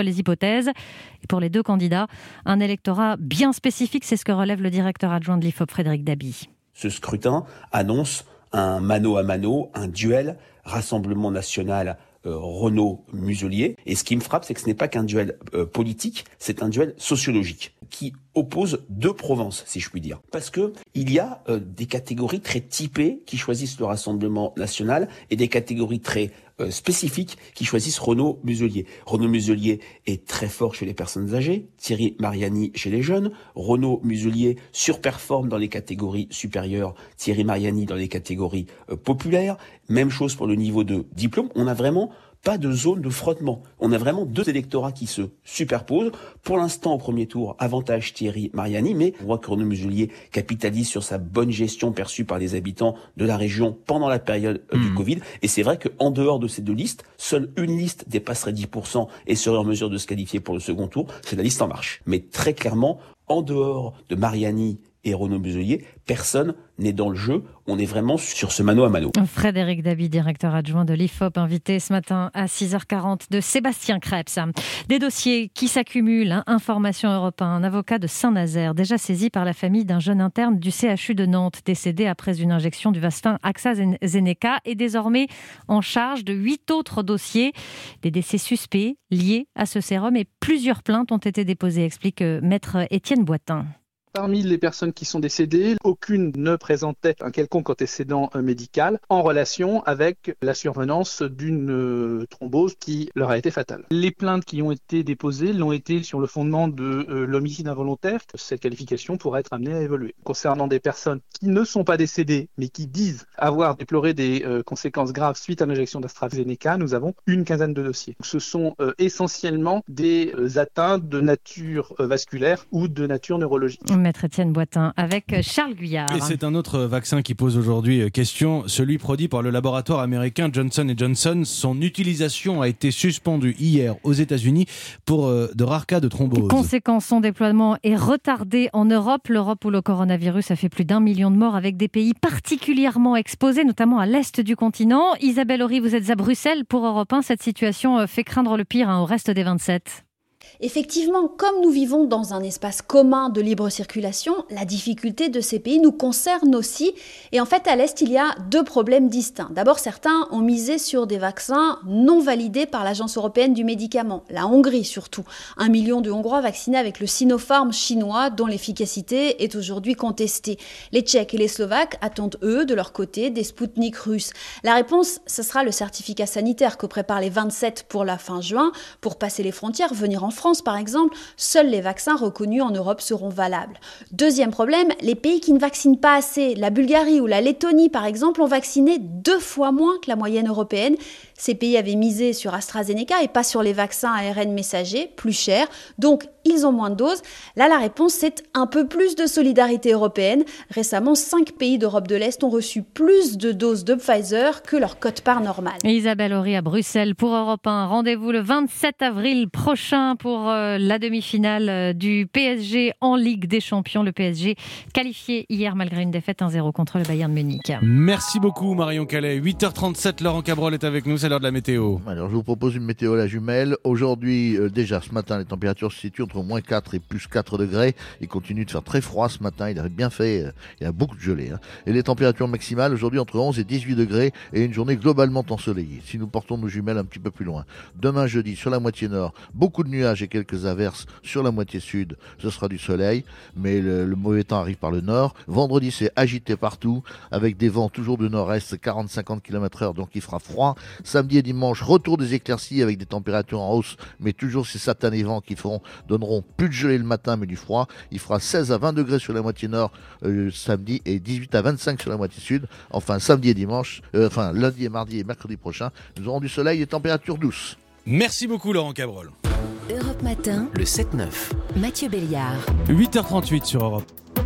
les hypothèses. Et pour les deux candidats, un électorat bien spécifique, c'est ce que relève le directeur adjoint de l'I F O P, Frédéric Dabi. Ce scrutin annonce un mano à mano, un duel Rassemblement national euh, Renaud-Muselier. Et ce qui me frappe, c'est que ce n'est pas qu'un duel euh, politique, c'est un duel sociologique qui oppose deux provinces, si je puis dire. Parce que il y a euh, des catégories très typées qui choisissent le Rassemblement national et des catégories très euh, spécifiques qui choisissent Renaud-Muselier. Renaud-Muselier est très fort chez les personnes âgées, Thierry Mariani chez les jeunes, Renaud-Muselier surperforme dans les catégories supérieures, Thierry Mariani dans les catégories euh, populaires. Même chose pour le niveau de diplôme. On a vraiment pas de zone de frottement. On a vraiment deux électorats qui se superposent. Pour l'instant, au premier tour, avantage Thierry Mariani, mais on voit que Renaud Muselier capitalise sur sa bonne gestion perçue par les habitants de la région pendant la période mmh. du Covid. Et c'est vrai qu'en dehors de ces deux listes, seule une liste dépasserait dix pour cent et serait en mesure de se qualifier pour le second tour. C'est la liste En Marche. Mais très clairement, en dehors de Mariani et Renaud Muselier, personne n'est dans le jeu. On est vraiment sur ce mano à mano. Frédéric Dabi, directeur adjoint de l'I F O P, invité ce matin à six heures quarante de Sébastien Krebs. Des dossiers qui s'accumulent. Hein. Information Europe un, un avocat de Saint-Nazaire, déjà saisi par la famille d'un jeune interne du C H U de Nantes, décédé après une injection du vaccin AstraZeneca, est désormais en charge de huit autres dossiers. Des décès suspects liés à ce sérum et plusieurs plaintes ont été déposées, explique maître Étienne Boitin. Parmi les personnes qui sont décédées, aucune ne présentait un quelconque antécédent médical en relation avec la survenance d'une thrombose qui leur a été fatale. Les plaintes qui ont été déposées l'ont été sur le fondement de l'homicide involontaire. Cette qualification pourrait être amenée à évoluer. Concernant des personnes qui ne sont pas décédées, mais qui disent avoir déploré des conséquences graves suite à l'injection d'AstraZeneca, nous avons une quinzaine de dossiers. Ce sont essentiellement des atteintes de nature vasculaire ou de nature neurologique. Maître Étienne Boitin avec Charles Guyard. Et c'est un autre vaccin qui pose aujourd'hui question, celui produit par le laboratoire américain Johnson and Johnson. Son utilisation a été suspendue hier aux États-Unis pour euh, de rares cas de thrombose. Conséquence, son déploiement est retardé en Europe. L'Europe où le coronavirus a fait plus d'un million de morts, avec des pays particulièrement exposés, notamment à l'est du continent. Isabelle Horry, vous êtes à Bruxelles pour Europe un. Cette situation fait craindre le pire hein, au reste des vingt-sept. Effectivement, comme nous vivons dans un espace commun de libre circulation, la difficulté de ces pays nous concerne aussi. Et en fait, à l'Est, il y a deux problèmes distincts. D'abord, certains ont misé sur des vaccins non validés par l'Agence européenne du médicament, la Hongrie surtout. Un million de Hongrois vaccinés avec le Sinopharm chinois, dont l'efficacité est aujourd'hui contestée. Les Tchèques et les Slovaques attendent, eux, de leur côté, des Spoutnik russes. La réponse, ce sera le certificat sanitaire que préparent les vingt-sept pour la fin juin. Pour passer les frontières, venir en France, par exemple, seuls les vaccins reconnus en Europe seront valables. Deuxième problème, les pays qui ne vaccinent pas assez, la Bulgarie ou la Lettonie par exemple, ont vacciné deux fois moins que la moyenne européenne. Ces pays avaient misé sur AstraZeneca et pas sur les vaccins A R N messagers, plus chers, donc ils ont moins de doses. Là, la réponse, c'est un peu plus de solidarité européenne. Récemment, cinq pays d'Europe de l'Est ont reçu plus de doses de Pfizer que leur quote-part normale. Isabelle Horry à Bruxelles pour Europe un. Rendez-vous le vingt-sept avril prochain pour euh, la demi-finale du P S G en Ligue des Champions. Le P S G qualifié hier malgré une défaite un zéro contre le Bayern de Munich. Merci beaucoup Marion Calais. huit heures trente-sept, Laurent Cabrol est avec nous, c'est l'heure de la météo. Alors je vous propose une météo à la jumelle. Aujourd'hui, euh, déjà ce matin, les températures se situent entre moins quatre et plus quatre degrés. Il continue de faire très froid ce matin, il avait bien fait, euh, il y a beaucoup de gelée. Hein. Et les températures maximales aujourd'hui entre onze et dix-huit degrés et une journée globalement ensoleillée. Si nous portons nos jumelles un petit peu plus loin, demain jeudi sur la moitié nord, beaucoup de nuages et quelques averses sur la moitié sud, ce sera du soleil, mais le, le mauvais temps arrive par le nord. Vendredi, c'est agité partout, avec des vents toujours de nord-est, quarante à cinquante kilomètres heure, donc il fera froid. Samedi et dimanche, retour des éclaircies avec des températures en hausse, mais toujours ces satanés vents qui feront, donneront plus de gelée le matin, mais du froid. Il fera seize à vingt degrés sur la moitié nord euh, samedi et dix-huit à vingt-cinq sur la moitié sud. Enfin, samedi et dimanche, euh, enfin lundi et mardi et mercredi prochain, nous aurons du soleil et températures douces. Merci beaucoup Laurent Cabrol. Europe Matin, le sept neuf. Mathieu Béliard. huit heures trente-huit sur Europe.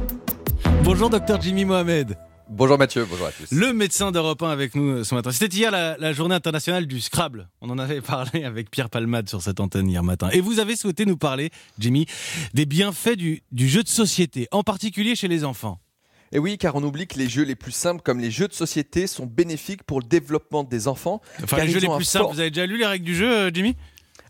Bonjour docteur Jimmy Mohamed. Bonjour Mathieu, bonjour à tous. Le médecin d'Europe un avec nous ce matin. C'était hier la, la journée internationale du Scrabble. On en avait parlé avec Pierre Palmade sur cette antenne hier matin. Et vous avez souhaité nous parler, Jimmy, des bienfaits du, du jeu de société, en particulier chez les enfants. Et oui, car on oublie que les jeux les plus simples, comme les jeux de société, sont bénéfiques pour le développement des enfants. Enfin, les jeux les plus simples, fort... vous avez déjà lu les règles du jeu, Jimmy ?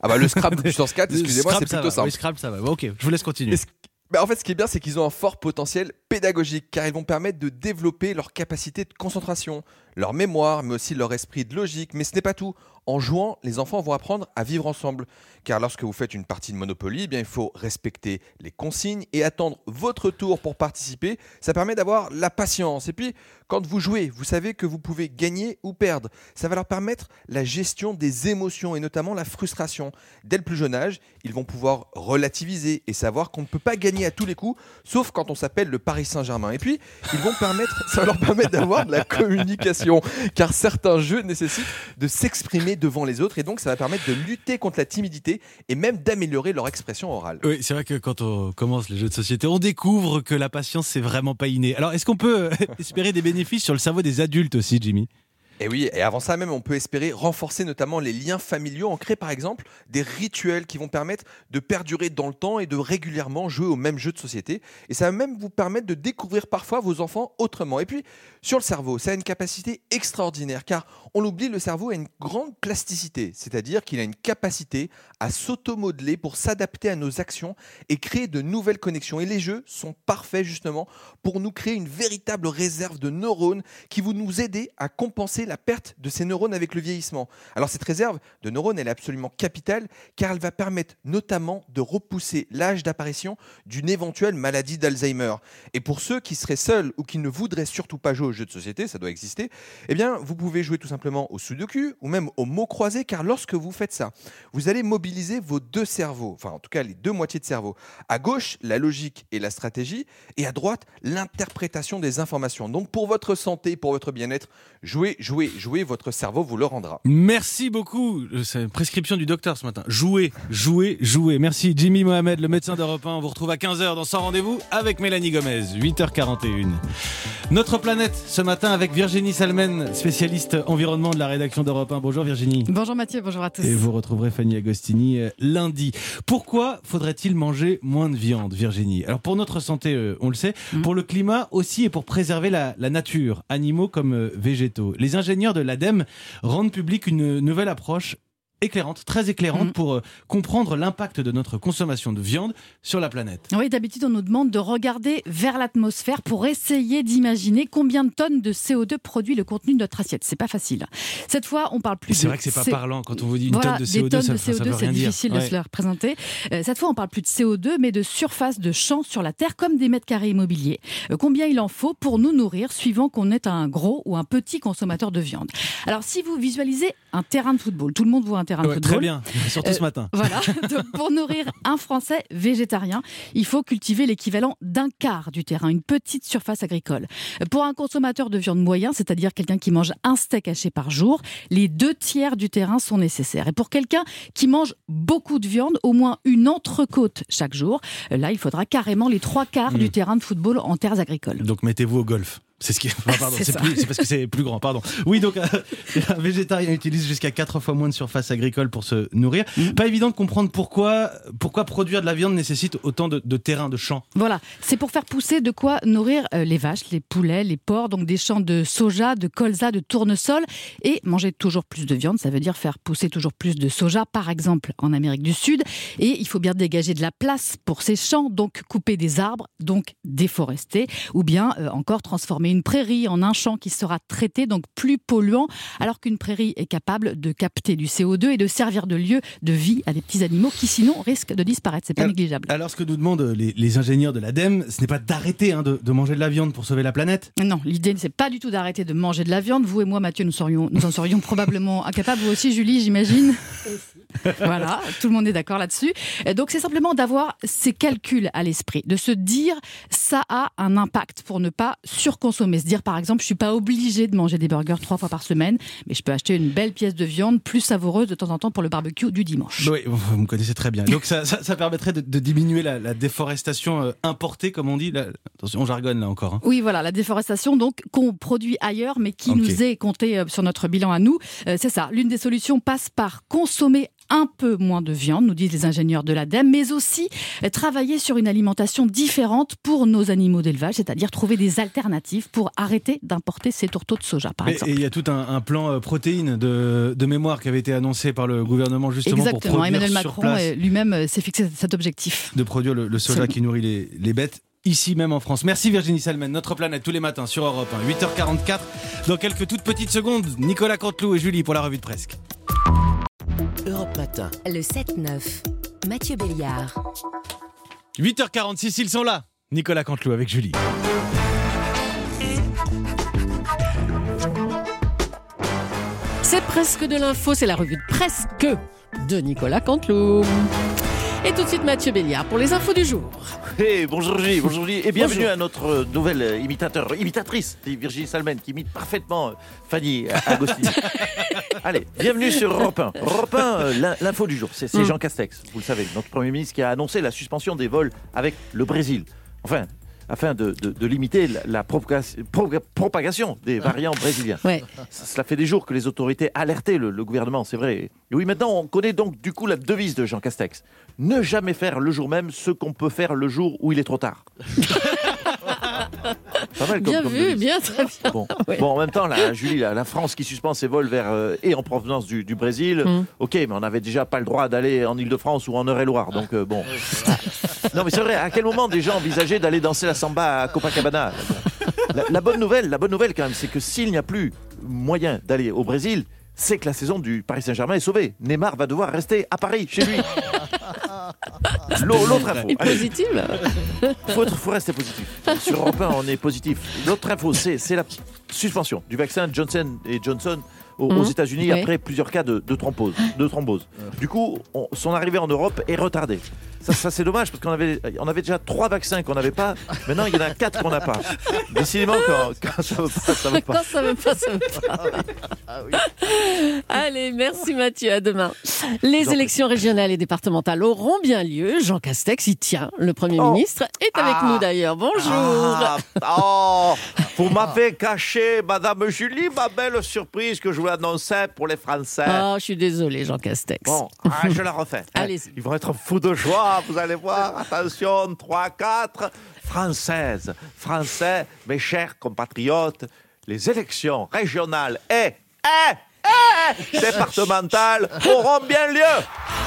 Ah bah le Scrabble puissance quatre, excusez-moi, Scrabble, c'est ça plutôt va. simple. Oui, Scrabble, ça va. Ok, je vous laisse continuer. Bah en fait, ce qui est bien, c'est qu'ils ont un fort potentiel pédagogique, car ils vont permettre de développer leur capacité de concentration, leur mémoire, mais aussi leur esprit de logique. Mais ce n'est pas tout. En jouant, les enfants vont apprendre à vivre ensemble. Car lorsque vous faites une partie de Monopoly, eh bien, il faut respecter les consignes et attendre votre tour pour participer. Ça permet d'avoir la patience. Et puis, quand vous jouez, vous savez que vous pouvez gagner ou perdre. Ça va leur permettre la gestion des émotions et notamment la frustration. Dès le plus jeune âge, ils vont pouvoir relativiser et savoir qu'on ne peut pas gagner à tous les coups, sauf quand on s'appelle le Paris Saint-Germain. Et puis, ils vont permettre, ça va leur permettre d'avoir de la communication, car certains jeux nécessitent de s'exprimer devant les autres et donc ça va permettre de lutter contre la timidité et même d'améliorer leur expression orale. Oui, c'est vrai que quand on commence les jeux de société, on découvre que la patience, c'est vraiment pas inné. Alors, est-ce qu'on peut espérer des bénéfices sur le cerveau des adultes aussi, Jimmy ? Et oui, et avant ça même, on peut espérer renforcer notamment les liens familiaux, en créer par exemple des rituels qui vont permettre de perdurer dans le temps et de régulièrement jouer aux mêmes jeux de société. Et ça va même vous permettre de découvrir parfois vos enfants autrement. Et puis, sur le cerveau, ça a une capacité extraordinaire, car on l'oublie, le cerveau a une grande plasticité, c'est-à-dire qu'il a une capacité à s'automodeler pour s'adapter à nos actions et créer de nouvelles connexions. Et les jeux sont parfaits justement pour nous créer une véritable réserve de neurones qui vont nous aider à compenser la perte de ces neurones avec le vieillissement. Alors cette réserve de neurones, elle est absolument capitale car elle va permettre notamment de repousser l'âge d'apparition d'une éventuelle maladie d'Alzheimer. Et pour ceux qui seraient seuls ou qui ne voudraient surtout pas jouer aux jeux de société, ça doit exister, eh bien vous pouvez jouer tout simplement au sudoku ou même au mot croisé, car lorsque vous faites ça, vous allez mobiliser vos deux cerveaux, enfin en tout cas les deux moitiés de cerveau. À gauche, la logique et la stratégie, et à droite, l'interprétation des informations. Donc pour votre santé, pour votre bien-être, jouez, jouez, jouez, votre cerveau vous le rendra. Merci beaucoup. C'est une prescription du docteur ce matin. Jouez, jouez, jouez. Merci Jimmy Mohamed, le médecin d'Europe un. On vous retrouve à quinze heures dans Sans Rendez-vous avec Mélanie Gomez, huit heures quarante et une. Notre planète ce matin avec Virginie Salmen, spécialiste environnement de la rédaction d'Europe un. Bonjour Virginie. Bonjour Mathieu, bonjour à tous. Et vous retrouverez Fanny Agostini euh, lundi. Pourquoi faudrait-il manger moins de viande, Virginie ? Alors pour notre santé, euh, on le sait, mmh. pour le climat aussi et pour préserver la, la nature, animaux comme euh, végétaux. Les ingénieurs de l'ADEME rendent publique une nouvelle approche éclairante, très éclairante mmh. pour euh, comprendre l'impact de notre consommation de viande sur la planète. Oui, d'habitude on nous demande de regarder vers l'atmosphère pour essayer d'imaginer combien de tonnes de C O deux produit le contenu de notre assiette. C'est pas facile. Cette fois, on parle plus. C'est de vrai que c'est pas C... parlant quand on vous dit une voilà, tonne de C O deux. Des tonnes ça, de C O deux, ça veut c'est rien difficile dire. de Ouais. se le représenter. Euh, cette fois, on parle plus de C O deux, mais de surface de champs sur la terre, comme des mètres carrés immobiliers. Euh, combien il en faut pour nous nourrir, suivant qu'on est un gros ou un petit consommateur de viande. Alors, si vous visualisez un terrain de football, tout le monde voit un terrain ouais, de football. Très bien. Surtout euh, ce matin. Voilà. Donc, pour nourrir un Français végétarien, il faut cultiver l'équivalent d'un quart du terrain, une petite surface agricole. Pour un consommateur de viande moyen, c'est-à-dire quelqu'un qui mange un steak haché par jour, les deux tiers du terrain sont nécessaires. Et pour quelqu'un qui mange beaucoup de viande, au moins une entrecôte chaque jour, là, il faudra carrément les trois quarts mmh. du terrain de football en terres agricoles. Donc mettez-vous au golf. C'est ce qui. Enfin, pardon, c'est, c'est, plus, c'est parce que c'est plus grand. Pardon. Oui, donc euh, un végétarien utilise jusqu'à quatre fois moins de surface agricole pour se nourrir. Mmh. Pas évident de comprendre pourquoi pourquoi produire de la viande nécessite autant de, de terrain, de champs. Voilà, c'est pour faire pousser de quoi nourrir euh, les vaches, les poulets, les porcs, donc des champs de soja, de colza, de tournesol, et manger toujours plus de viande. Ça veut dire faire pousser toujours plus de soja, par exemple en Amérique du Sud. Et il faut bien dégager de la place pour ces champs, donc couper des arbres, donc déforester, ou bien euh, encore transformer une prairie en un champ qui sera traité, donc plus polluant, alors qu'une prairie est capable de capter du C O deux et de servir de lieu de vie à des petits animaux qui sinon risquent de disparaître. C'est pas alors, négligeable. Alors ce que nous demandent les, les ingénieurs de l'ADEME, ce n'est pas d'arrêter hein, de, de manger de la viande pour sauver la planète. Non, l'idée c'est pas du tout d'arrêter de manger de la viande. Vous et moi, Mathieu, nous, serions, nous en serions probablement incapables. Vous aussi, Julie, j'imagine. Voilà, tout le monde est d'accord là-dessus. Donc c'est simplement d'avoir ces calculs à l'esprit, de se dire ça a un impact pour ne pas surconsommer. Se dire par exemple, je suis pas obligé de manger des burgers trois fois par semaine, mais je peux acheter une belle pièce de viande plus savoureuse de temps en temps pour le barbecue du dimanche. Oui, vous me connaissez très bien. Donc ça, ça, ça permettrait de, de diminuer la, la déforestation euh, importée, comme on dit. Là, attention, on jargonne là encore. Hein. Oui, voilà, la déforestation donc qu'on produit ailleurs, mais qui okay. nous est comptée euh, sur notre bilan à nous. Euh, c'est ça. L'une des solutions passe par consommer un peu moins de viande, nous disent les ingénieurs de l'ADEME, mais aussi travailler sur une alimentation différente pour nos animaux d'élevage, c'est-à-dire trouver des alternatives pour arrêter d'importer ces tourteaux de soja, par Mais, exemple. Et il y a tout un, un plan protéines de, de mémoire qui avait été annoncé par le gouvernement justement Exactement. pour produire Emmanuel sur Macron place, lui-même s'est fixé cet objectif. de produire le, le soja qui nourrit les, les bêtes. Ici même en France. Merci Virginie Salmen, notre planète tous les matins sur Europe un, huit heures quarante-quatre. Dans quelques toutes petites secondes, Nicolas Canteloup et Julie pour la revue de presse. Europe Matin. Le sept neuf. Mathieu Béliard. huit heures quarante-six, ils sont là. Nicolas Canteloup avec Julie. C'est presque de l'info, c'est la revue de presque de Nicolas Canteloup. Et tout de suite Mathieu Béliard pour les infos du jour. Hey, bonjour Julie, bonjour Julie, et bienvenue Bonjour. à notre nouvelle imitateur, imitatrice, Virginie Salmen, qui imite parfaitement Fanny Agostini. Allez, bienvenue sur Europe un. Europe un, l'info du jour, c'est, c'est Mm. Jean Castex, vous le savez, notre Premier ministre qui a annoncé la suspension des vols avec le Brésil. Enfin, afin de, de, de limiter la, la provoca- provoca- propagation des variants brésiliens. Ouais. Ça, cela fait des jours que les autorités alertaient le, le gouvernement, c'est vrai. Et oui, maintenant, on connaît donc du coup la devise de Jean Castex. Ne jamais faire le jour même ce qu'on peut faire le jour où il est trop tard. Pas mal comme, Bien comme vu, devise. bien, très bien. Bon, Ouais. bon en même temps, la, Julie, la, la France qui suspend ses vols vers euh, et en provenance du, du Brésil, Mm. ok, mais on n'avait déjà pas le droit d'aller en Ile-de-France ou en Eure-et-Loire, donc euh, bon. Non, mais c'est vrai. À quel moment des gens envisageaient d'aller danser la samba à Copacabana? la, la bonne nouvelle, la bonne nouvelle quand même, c'est que s'il n'y a plus moyen d'aller au Brésil, c'est que la saison du Paris Saint-Germain est sauvée. Neymar va devoir rester à Paris, chez lui. L'au- L'autre info. Il est Allez. positif là. faut, être- faut rester positif. Sur Europe un, on est positif. L'autre info, c'est, c'est la suspension du vaccin Johnson et Johnson aux, aux Mhm. États-Unis Oui. après plusieurs cas de, de thrombose. De thrombose. Du coup, on- son arrivée en Europe est retardée. Ça, ça, c'est dommage parce qu'on avait, on avait déjà trois vaccins qu'on n'avait pas. Maintenant, il y en a quatre qu'on n'a pas. Décidément, quand, quand ça ne veut pas, ça veut pas. Quand ça veut pas, ça veut pas. Allez, merci Mathieu, à demain. Les J'en élections régionales et départementales auront bien lieu. Jean Castex y tient. Le Premier Oh. ministre est avec Ah. nous d'ailleurs. Bonjour. Ah, oh, vous m'avez caché, Madame Julie, ma belle surprise que je vous annonçais pour les Français. Oh, je suis désolée, Jean Castex. Bon, ah, je la refais. Allez-y. Ils vont être fous de joie, vous allez voir. Attention, trois, quatre. Françaises, Français, mes chers compatriotes, les élections régionales et, et, et départementales auront bien lieu.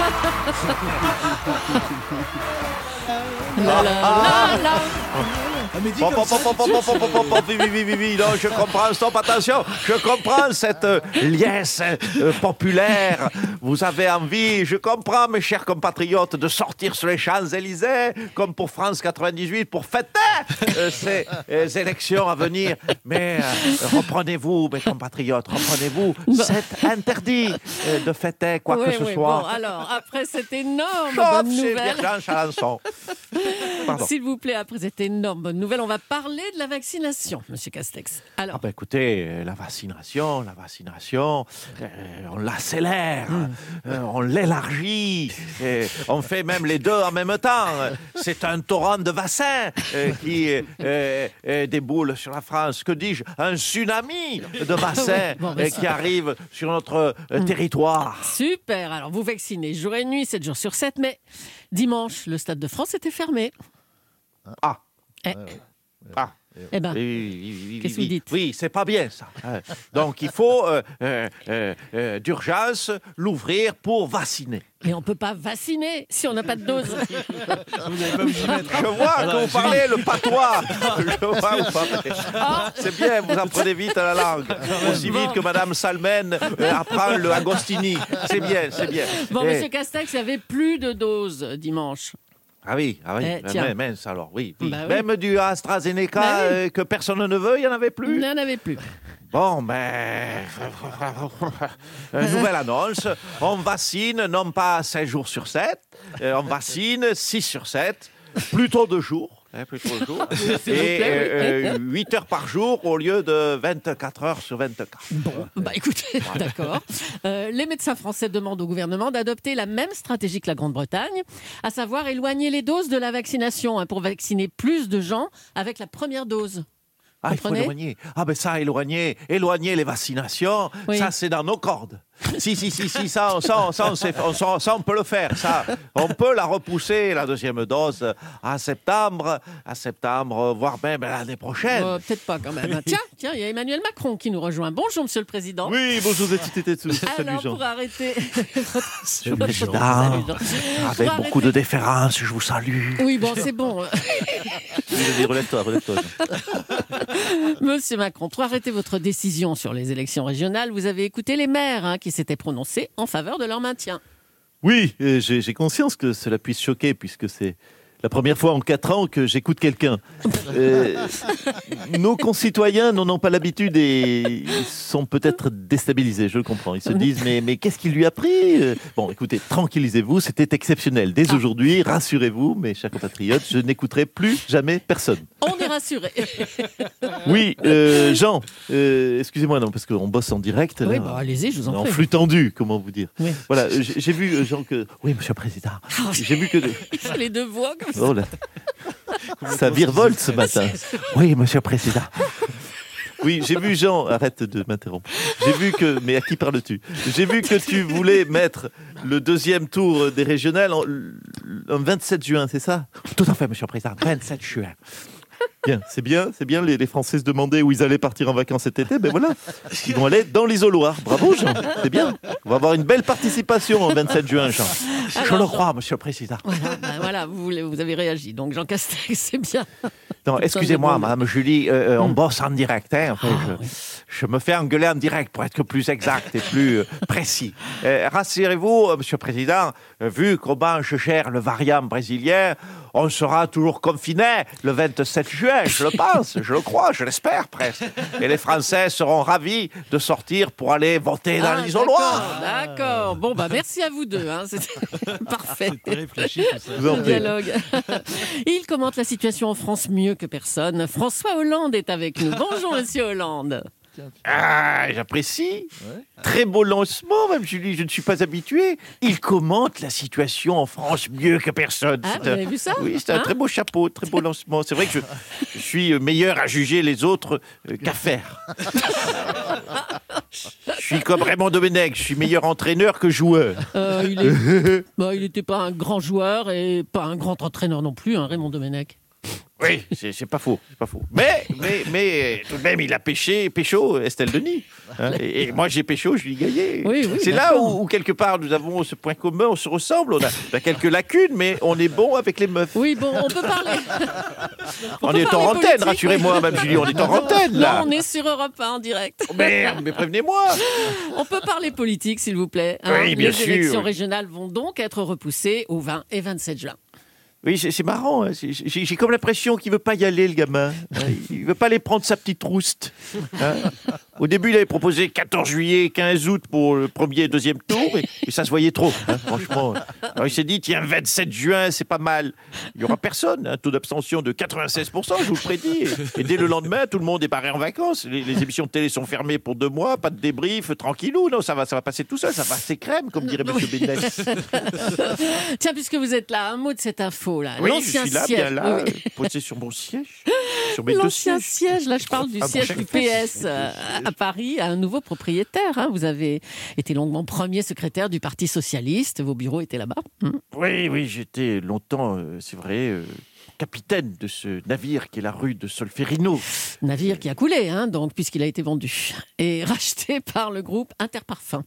La, la, la, la. Bon, bon, bon, bon, bon, bon, bon, bon, bon, bon, oui, oui, oui, oui, oui, non, je comprends, stop, attention, je comprends cette euh, liesse euh, populaire. Vous avez envie, je comprends, mes chers compatriotes, de sortir sur les Champs-Élysées, comme pour France quatre-vingt-dix-huit, pour fêter euh, ces euh, élections à venir. Mais euh, reprenez-vous, mes compatriotes, reprenez-vous, c'est interdit euh, de fêter quoi Oui, que ce oui, soit. Bon, alors, après cette énorme Sauf bonne chez nouvelle. Birgit Chalençon. Pardon. S'il vous plaît, après cette énorme bonne nouvelle, on va parler de la vaccination, Monsieur Castex. Alors, Ah ben écoutez, euh, la vaccination, la vaccination, euh, on l'accélère, euh, on l'élargit, et on fait même les deux en même temps. C'est un torrent de vaccins euh, qui euh, euh, déboule sur la France. Que dis-je? Un tsunami de vaccins Bon, ben euh, ça- qui arrive sur notre euh, territoire. super. Alors, vous vaccinez jour et nuit, sept jours sur sept, mais dimanche, le Stade de France était fermé. Ah. Eh. Ah. Eh ben, Oui, oui, oui, oui, qu'est-ce que oui. vous dites? Oui, c'est pas bien ça. Euh, Donc il faut euh, euh, euh, euh, d'urgence l'ouvrir pour vacciner. Mais on peut pas vacciner si on n'a pas de dose. Vous n'avez pas vous y mettre. Je vois Alors, que vous Julie. parlez le patois. Je vois que vous parlez. C'est bien, vous apprenez vite la langue. Aussi vite que Madame Salmen euh, apprend le Agostini. C'est bien, c'est bien. Bon, Eh, Monsieur Castex, il y avait plus de doses dimanche. Ah oui, ah oui. Eh, mais- tiens. mais, mais, alors, oui. oui. Bah oui. Même du AstraZeneca Bah oui. euh, que personne ne veut, il n'y en avait Il plus. n'y en avait plus. Bon, ben. euh, Nouvelle annonce. On vaccine non pas sept jours sur sept, euh, on vaccine six sur sept, plutôt deux jours. Hein, plutôt deux jours. S'il vous Et plaît, euh, huit heures par jour au lieu de vingt-quatre heures sur vingt-quatre. Bon, bah écoutez, d'accord. Euh, les médecins français demandent au gouvernement d'adopter la même stratégie que la Grande-Bretagne, à savoir éloigner les doses de la vaccination hein, pour vacciner plus de gens avec la première dose. Ah, il faut Comprenez? éloigner. Ah, ben ça, éloigner, éloigner les vaccinations, Oui. ça, c'est dans nos cordes. Si, si, si, si, ça, ça, ça, on sait, on, ça, on peut le faire. Ça, on peut la repousser, la deuxième dose, à septembre, à septembre, voire même l'année prochaine. Euh, peut-être pas quand même. Tiens, tiens, il y a Emmanuel Macron qui nous rejoint. Bonjour, Monsieur le Président. Oui, bonjour à toutes et tous. Alors, pour arrêter... Monsieur le Président, avec Pour beaucoup de déférence, je vous salue. Oui, bon, c'est bon. Relève-toi, relève-toi. Monsieur Macron, pour arrêter votre décision sur les élections régionales, vous avez écouté les maires hein, qui s'étaient prononcés en faveur de leur maintien. Oui, euh, j'ai, j'ai conscience que cela puisse choquer, puisque c'est la première fois en quatre ans que j'écoute quelqu'un. Euh, nos concitoyens n'en ont pas l'habitude et ils sont peut-être déstabilisés, je le comprends. Ils se disent, mais, mais qu'est-ce qu'il lui a pris ? Bon, écoutez, tranquillisez-vous, c'était exceptionnel. Dès aujourd'hui, rassurez-vous, mes chers compatriotes, je n'écouterai plus jamais personne. On est rassurés. Oui, euh, Jean, euh, excusez-moi, non, parce qu'on bosse en direct. Oui, là, bah, allez-y, je vous en prie. En flux tendu, comment vous dire. Oui. Voilà, j'ai, j'ai vu, euh, Jean, que... Oui, monsieur le Président, j'ai vu que... Les deux voix comme ça. Oh là. Ça virevolte ce matin. Oui, monsieur le Président. Oui, j'ai vu Jean, arrête de m'interrompre. J'ai vu que, mais à qui parles-tu ? J'ai vu que tu voulais mettre le deuxième tour des régionales en, en vingt-sept juin, c'est ça ? Tout à fait, monsieur le Président, vingt-sept juin. Bien, c'est bien, c'est bien. Les, les Français se demandaient où ils allaient partir en vacances cet été. Ben voilà, ils vont aller dans l'isoloir. Bravo, Jean, c'est bien. On va avoir une belle participation en vingt-sept juin, Jean. Alors, je le crois, monsieur le Président. Voilà, ben voilà vous, vous avez réagi. Donc Jean Castex, c'est bien. Non, excusez-moi, madame Julie, euh, on bosse en direct. Hein, enfin, Ah, je, oui. je me fais engueuler en direct pour être plus exact et plus euh, précis. Euh, rassurez-vous, euh, monsieur le Président, euh, vu comment je gère le variant brésilien, on sera toujours confiné le vingt-sept juin, je le pense, je le crois, je l'espère presque. Et les Français seront ravis de sortir pour aller voter dans Ah, l'isoloir. D'accord, d'accord. Bon, bah merci à vous deux. Hein. C'était parfait. Très réfléchi, tout ça. Le dialogue. Il commente la situation en France mieux que personne. François Hollande est avec nous. Bonjour, monsieur Hollande. Ah, j'apprécie. Très beau lancement, même Julie, je ne suis pas habitué. Il commente la situation en France mieux que personne. Ah, C'est vous un- avez vu ça Oui, c'est un Hein très beau chapeau, très beau lancement. C'est vrai que je, je suis meilleur à juger les autres euh, qu'à faire. Je suis comme Raymond Domenech, je suis meilleur entraîneur que joueur. Euh, il est- bah, il n'était pas un grand joueur et pas un grand entraîneur non plus, hein, Raymond Domenech. Oui, c'est c'est pas faux, c'est pas faux. Mais, mais, mais tout de même, il a pêché, pécho Estelle Denis. Hein, et, et moi, j'ai pécho, je lui ai gagné. Oui, oui, c'est là d'accord. où, où, quelque part, nous avons ce point commun, on se ressemble, on a, on a quelques lacunes, mais on est bon avec les meufs. Oui, bon, on peut parler. On, peut est parler en antenne, politique. rassurez-moi, Mme Julie, on est en antenne, là. Non, on est sur Europe un en direct. Merde, mais prévenez-moi. On peut parler politique, s'il vous plaît. hein. Oui, bien Les sûr. élections régionales vont donc être repoussées au vingt et vingt-sept juin. Oui, c'est c'est marrant. hein. C'est- J'ai j'ai comme l'impression qu'il veut pas y aller, le gamin. hein. Il veut pas aller prendre sa petite rouste. hein. Au début, il avait proposé quatorze juillet, quinze août pour le premier et deuxième tour, et, et ça se voyait trop, hein, franchement. Alors il s'est dit, tiens, vingt-sept juin, c'est pas mal. Il y aura personne, un taux d'abstention de quatre-vingt-seize pour cent, je vous le prédis. Et, et dès le lendemain, tout le monde est barré en vacances. Les, les émissions de télé sont fermées pour deux mois, pas de débrief, tranquillou. Non, ça va, ça va passer tout seul, ça va passer crème, comme dirait M. Bénès. Tiens, puisque vous êtes là, un mot de cette info là. Oui, je L'ancien suis là, siège. bien là, Oui, oui. euh, posé sur mon siège, sur mes deux L'ancien sièges. siège, là je parle du Ah, bon, siège chaque du fois, P S c'est- euh, à Paris, a un nouveau propriétaire. hein. Vous avez été longuement premier secrétaire du Parti Socialiste, vos bureaux étaient là-bas. Hmm. Oui, oui, j'étais longtemps, euh, c'est vrai, euh, capitaine de ce navire qui est la rue de Solferino. Navire qui a coulé, hein, donc, puisqu'il a été vendu et racheté par le groupe Interparfums.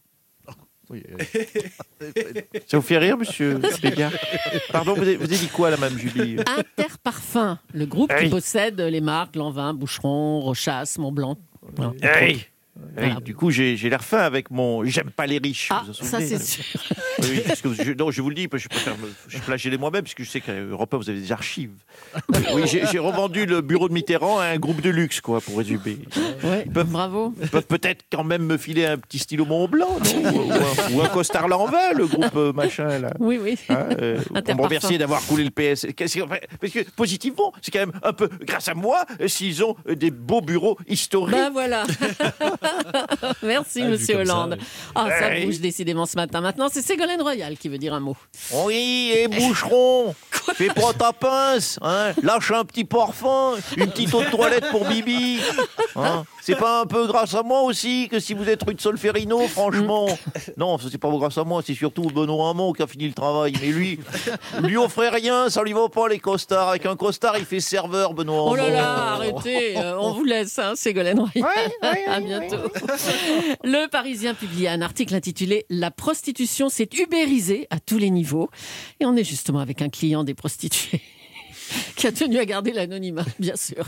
Ça vous fait rire, monsieur Bégard? Pardon, vous avez, vous avez dit quoi, là, Mme Julie? Interparfums, le groupe Ah qui oui. possède les marques Lanvin, Boucheron, Rochas, Montblanc. Voilà. Hey. Oui, du coup, j'ai j'ai l'air fin avec mon « j'aime pas les riches ». Ah, vous vous en ça souvenez, c'est là sûr. Oui, oui, parce que je, non, je vous le dis, parce que je préfère me je flageller moi-même, parce que je sais qu'à Europe un, vous avez des archives. Oui, j'ai j'ai revendu le bureau de Mitterrand à un groupe de luxe, quoi, pour résumer. Ouais, Ils peuvent, bravo. ils peuvent peut-être quand même me filer un petit stylo Mont-Blanc, non ou, ou un, ou un costard Lanvin, le groupe euh, machin, là. Oui, oui. Hein, euh, pour me Interparfums. remercier d'avoir coulé le P S. Qu'est-ce que- Parce que, positivement, c'est quand même un peu grâce à moi euh, s'ils ont euh, des beaux bureaux historiques. Ben voilà. Merci, Ah, vu monsieur comme ça, Hollande. oui. Ah, ça Ouais. bouge décidément ce matin. Maintenant, c'est Ségolène Royal qui veut dire un mot. Oui, et Boucheron, fais pas ta pince, hein, lâche un petit parfum, une petite eau de toilette pour Bibi. Hein. C'est pas un peu grâce à moi aussi que si vous êtes rue de Solferino, franchement. Non, c'est pas grâce à moi, c'est surtout Benoît Hamon qui a fini le travail. Mais lui, lui offrait rien, ça lui va pas les costards. Avec un costard, il fait serveur, Benoît Hamon. Oh là là, arrêtez, euh, on vous laisse, hein, Ségolène Royal. Ouais, ouais, à ouais, bientôt. ouais. Le Parisien publie un article intitulé « La prostitution s'est ubérisée à tous les niveaux ». Et on est justement avec un client des prostituées qui a tenu à garder l'anonymat, bien sûr.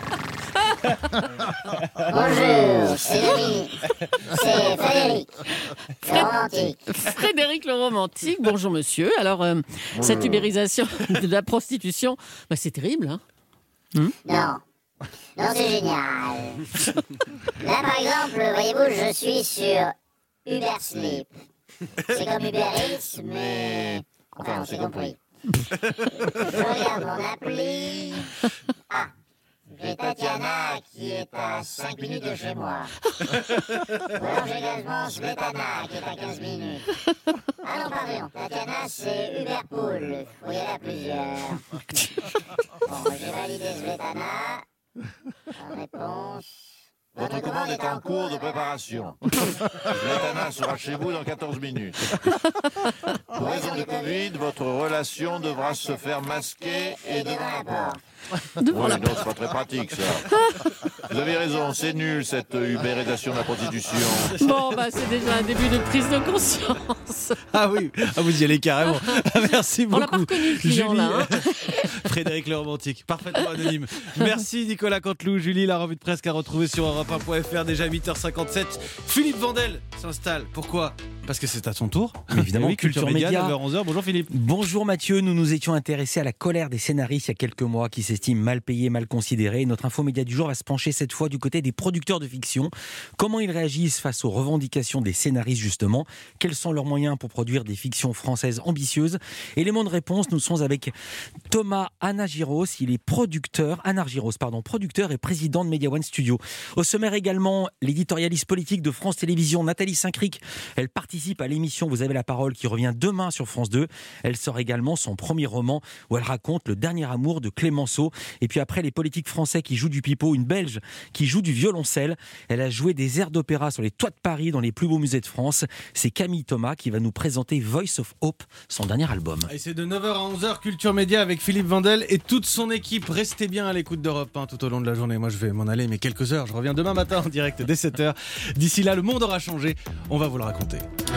Bonjour, c'est Dominique. C'est Frédéric. Le romantique. Frédéric le romantique. Bonjour monsieur. Alors, euh, cette ubérisation de la prostitution, bah, c'est terrible, hein hmm Non. Non, c'est génial. Là, par exemple, voyez-vous, je suis sur Uber Sleep. C'est comme Uber Eats, mais... Enfin, on s'est compris. Je regarde mon appli. Ah, j'ai Tatiana qui est à cinq minutes de chez moi. Ou alors j'ai également Svetlana qui est à quinze minutes. Ah non, pardon, Tatiana c'est Uberpool. Faut y aller à plusieurs. Bon, j'ai validé Svetlana. En réponse... Votre commande est en cours de préparation. Svetlana sera chez vous dans quatorze minutes. Pour raison du Covid, votre relation devra se faire masquer et devant la porte. Devant oui, la non, c'est pas très pratique, ça. Vous avez raison, c'est nul, cette ubérisation de la prostitution. Bon, bah, c'est déjà un début de prise de conscience. Ah oui, ah, vous y allez carrément. Merci beaucoup. On l'a pas reconnu, le client, Julie, là, hein. Frédéric le romantique, parfaitement anonyme. Merci Nicolas Canteloup. Julie, la revue de presse à retrouver sur europe un point f r, déjà huit heures cinquante-sept. Philippe Vandel s'installe. Pourquoi ? Parce que c'est à son tour. Mais évidemment, oui, Culture, Culture Média, Média. neuf heures onze. Bonjour Philippe. Bonjour Mathieu, nous nous étions intéressés à la colère des scénaristes il y a quelques mois qui s'estiment mal payés, mal considérés. Notre info média du jour va se pencher cette fois du côté des producteurs de fiction. Comment ils réagissent face aux revendications des scénaristes justement ? Quels sont leurs moyens pour produire des fictions françaises ambitieuses ? Élément de réponse, nous sommes avec Thomas Anargyros. Il est producteur, Anargyros, pardon, producteur et président de Media One Studio. Au sommaire également, l'éditorialiste politique de France Télévisions, Nathalie Saint-Cric. Elle participe à l'émission Vous avez la parole qui revient demain sur France deux. Elle sort également son premier roman où elle raconte le dernier amour de Clémenceau. Et puis après, les politiques français qui jouent du pipeau, une Belge qui joue du violoncelle. Elle a joué des airs d'opéra sur les toits de Paris dans les plus beaux musées de France. C'est Camille Thomas qui va nous présenter Voice of Hope, son dernier album. Et c'est de neuf heures à onze heures, Culture Média avec Philippe Vandel et toute son équipe. Restez bien à l'écoute d'Europe un tout au long de la journée. Moi, je vais m'en aller, mais quelques heures. Je reviens demain matin en direct dès sept heures. D'ici là, le monde aura changé. On va vous le raconter.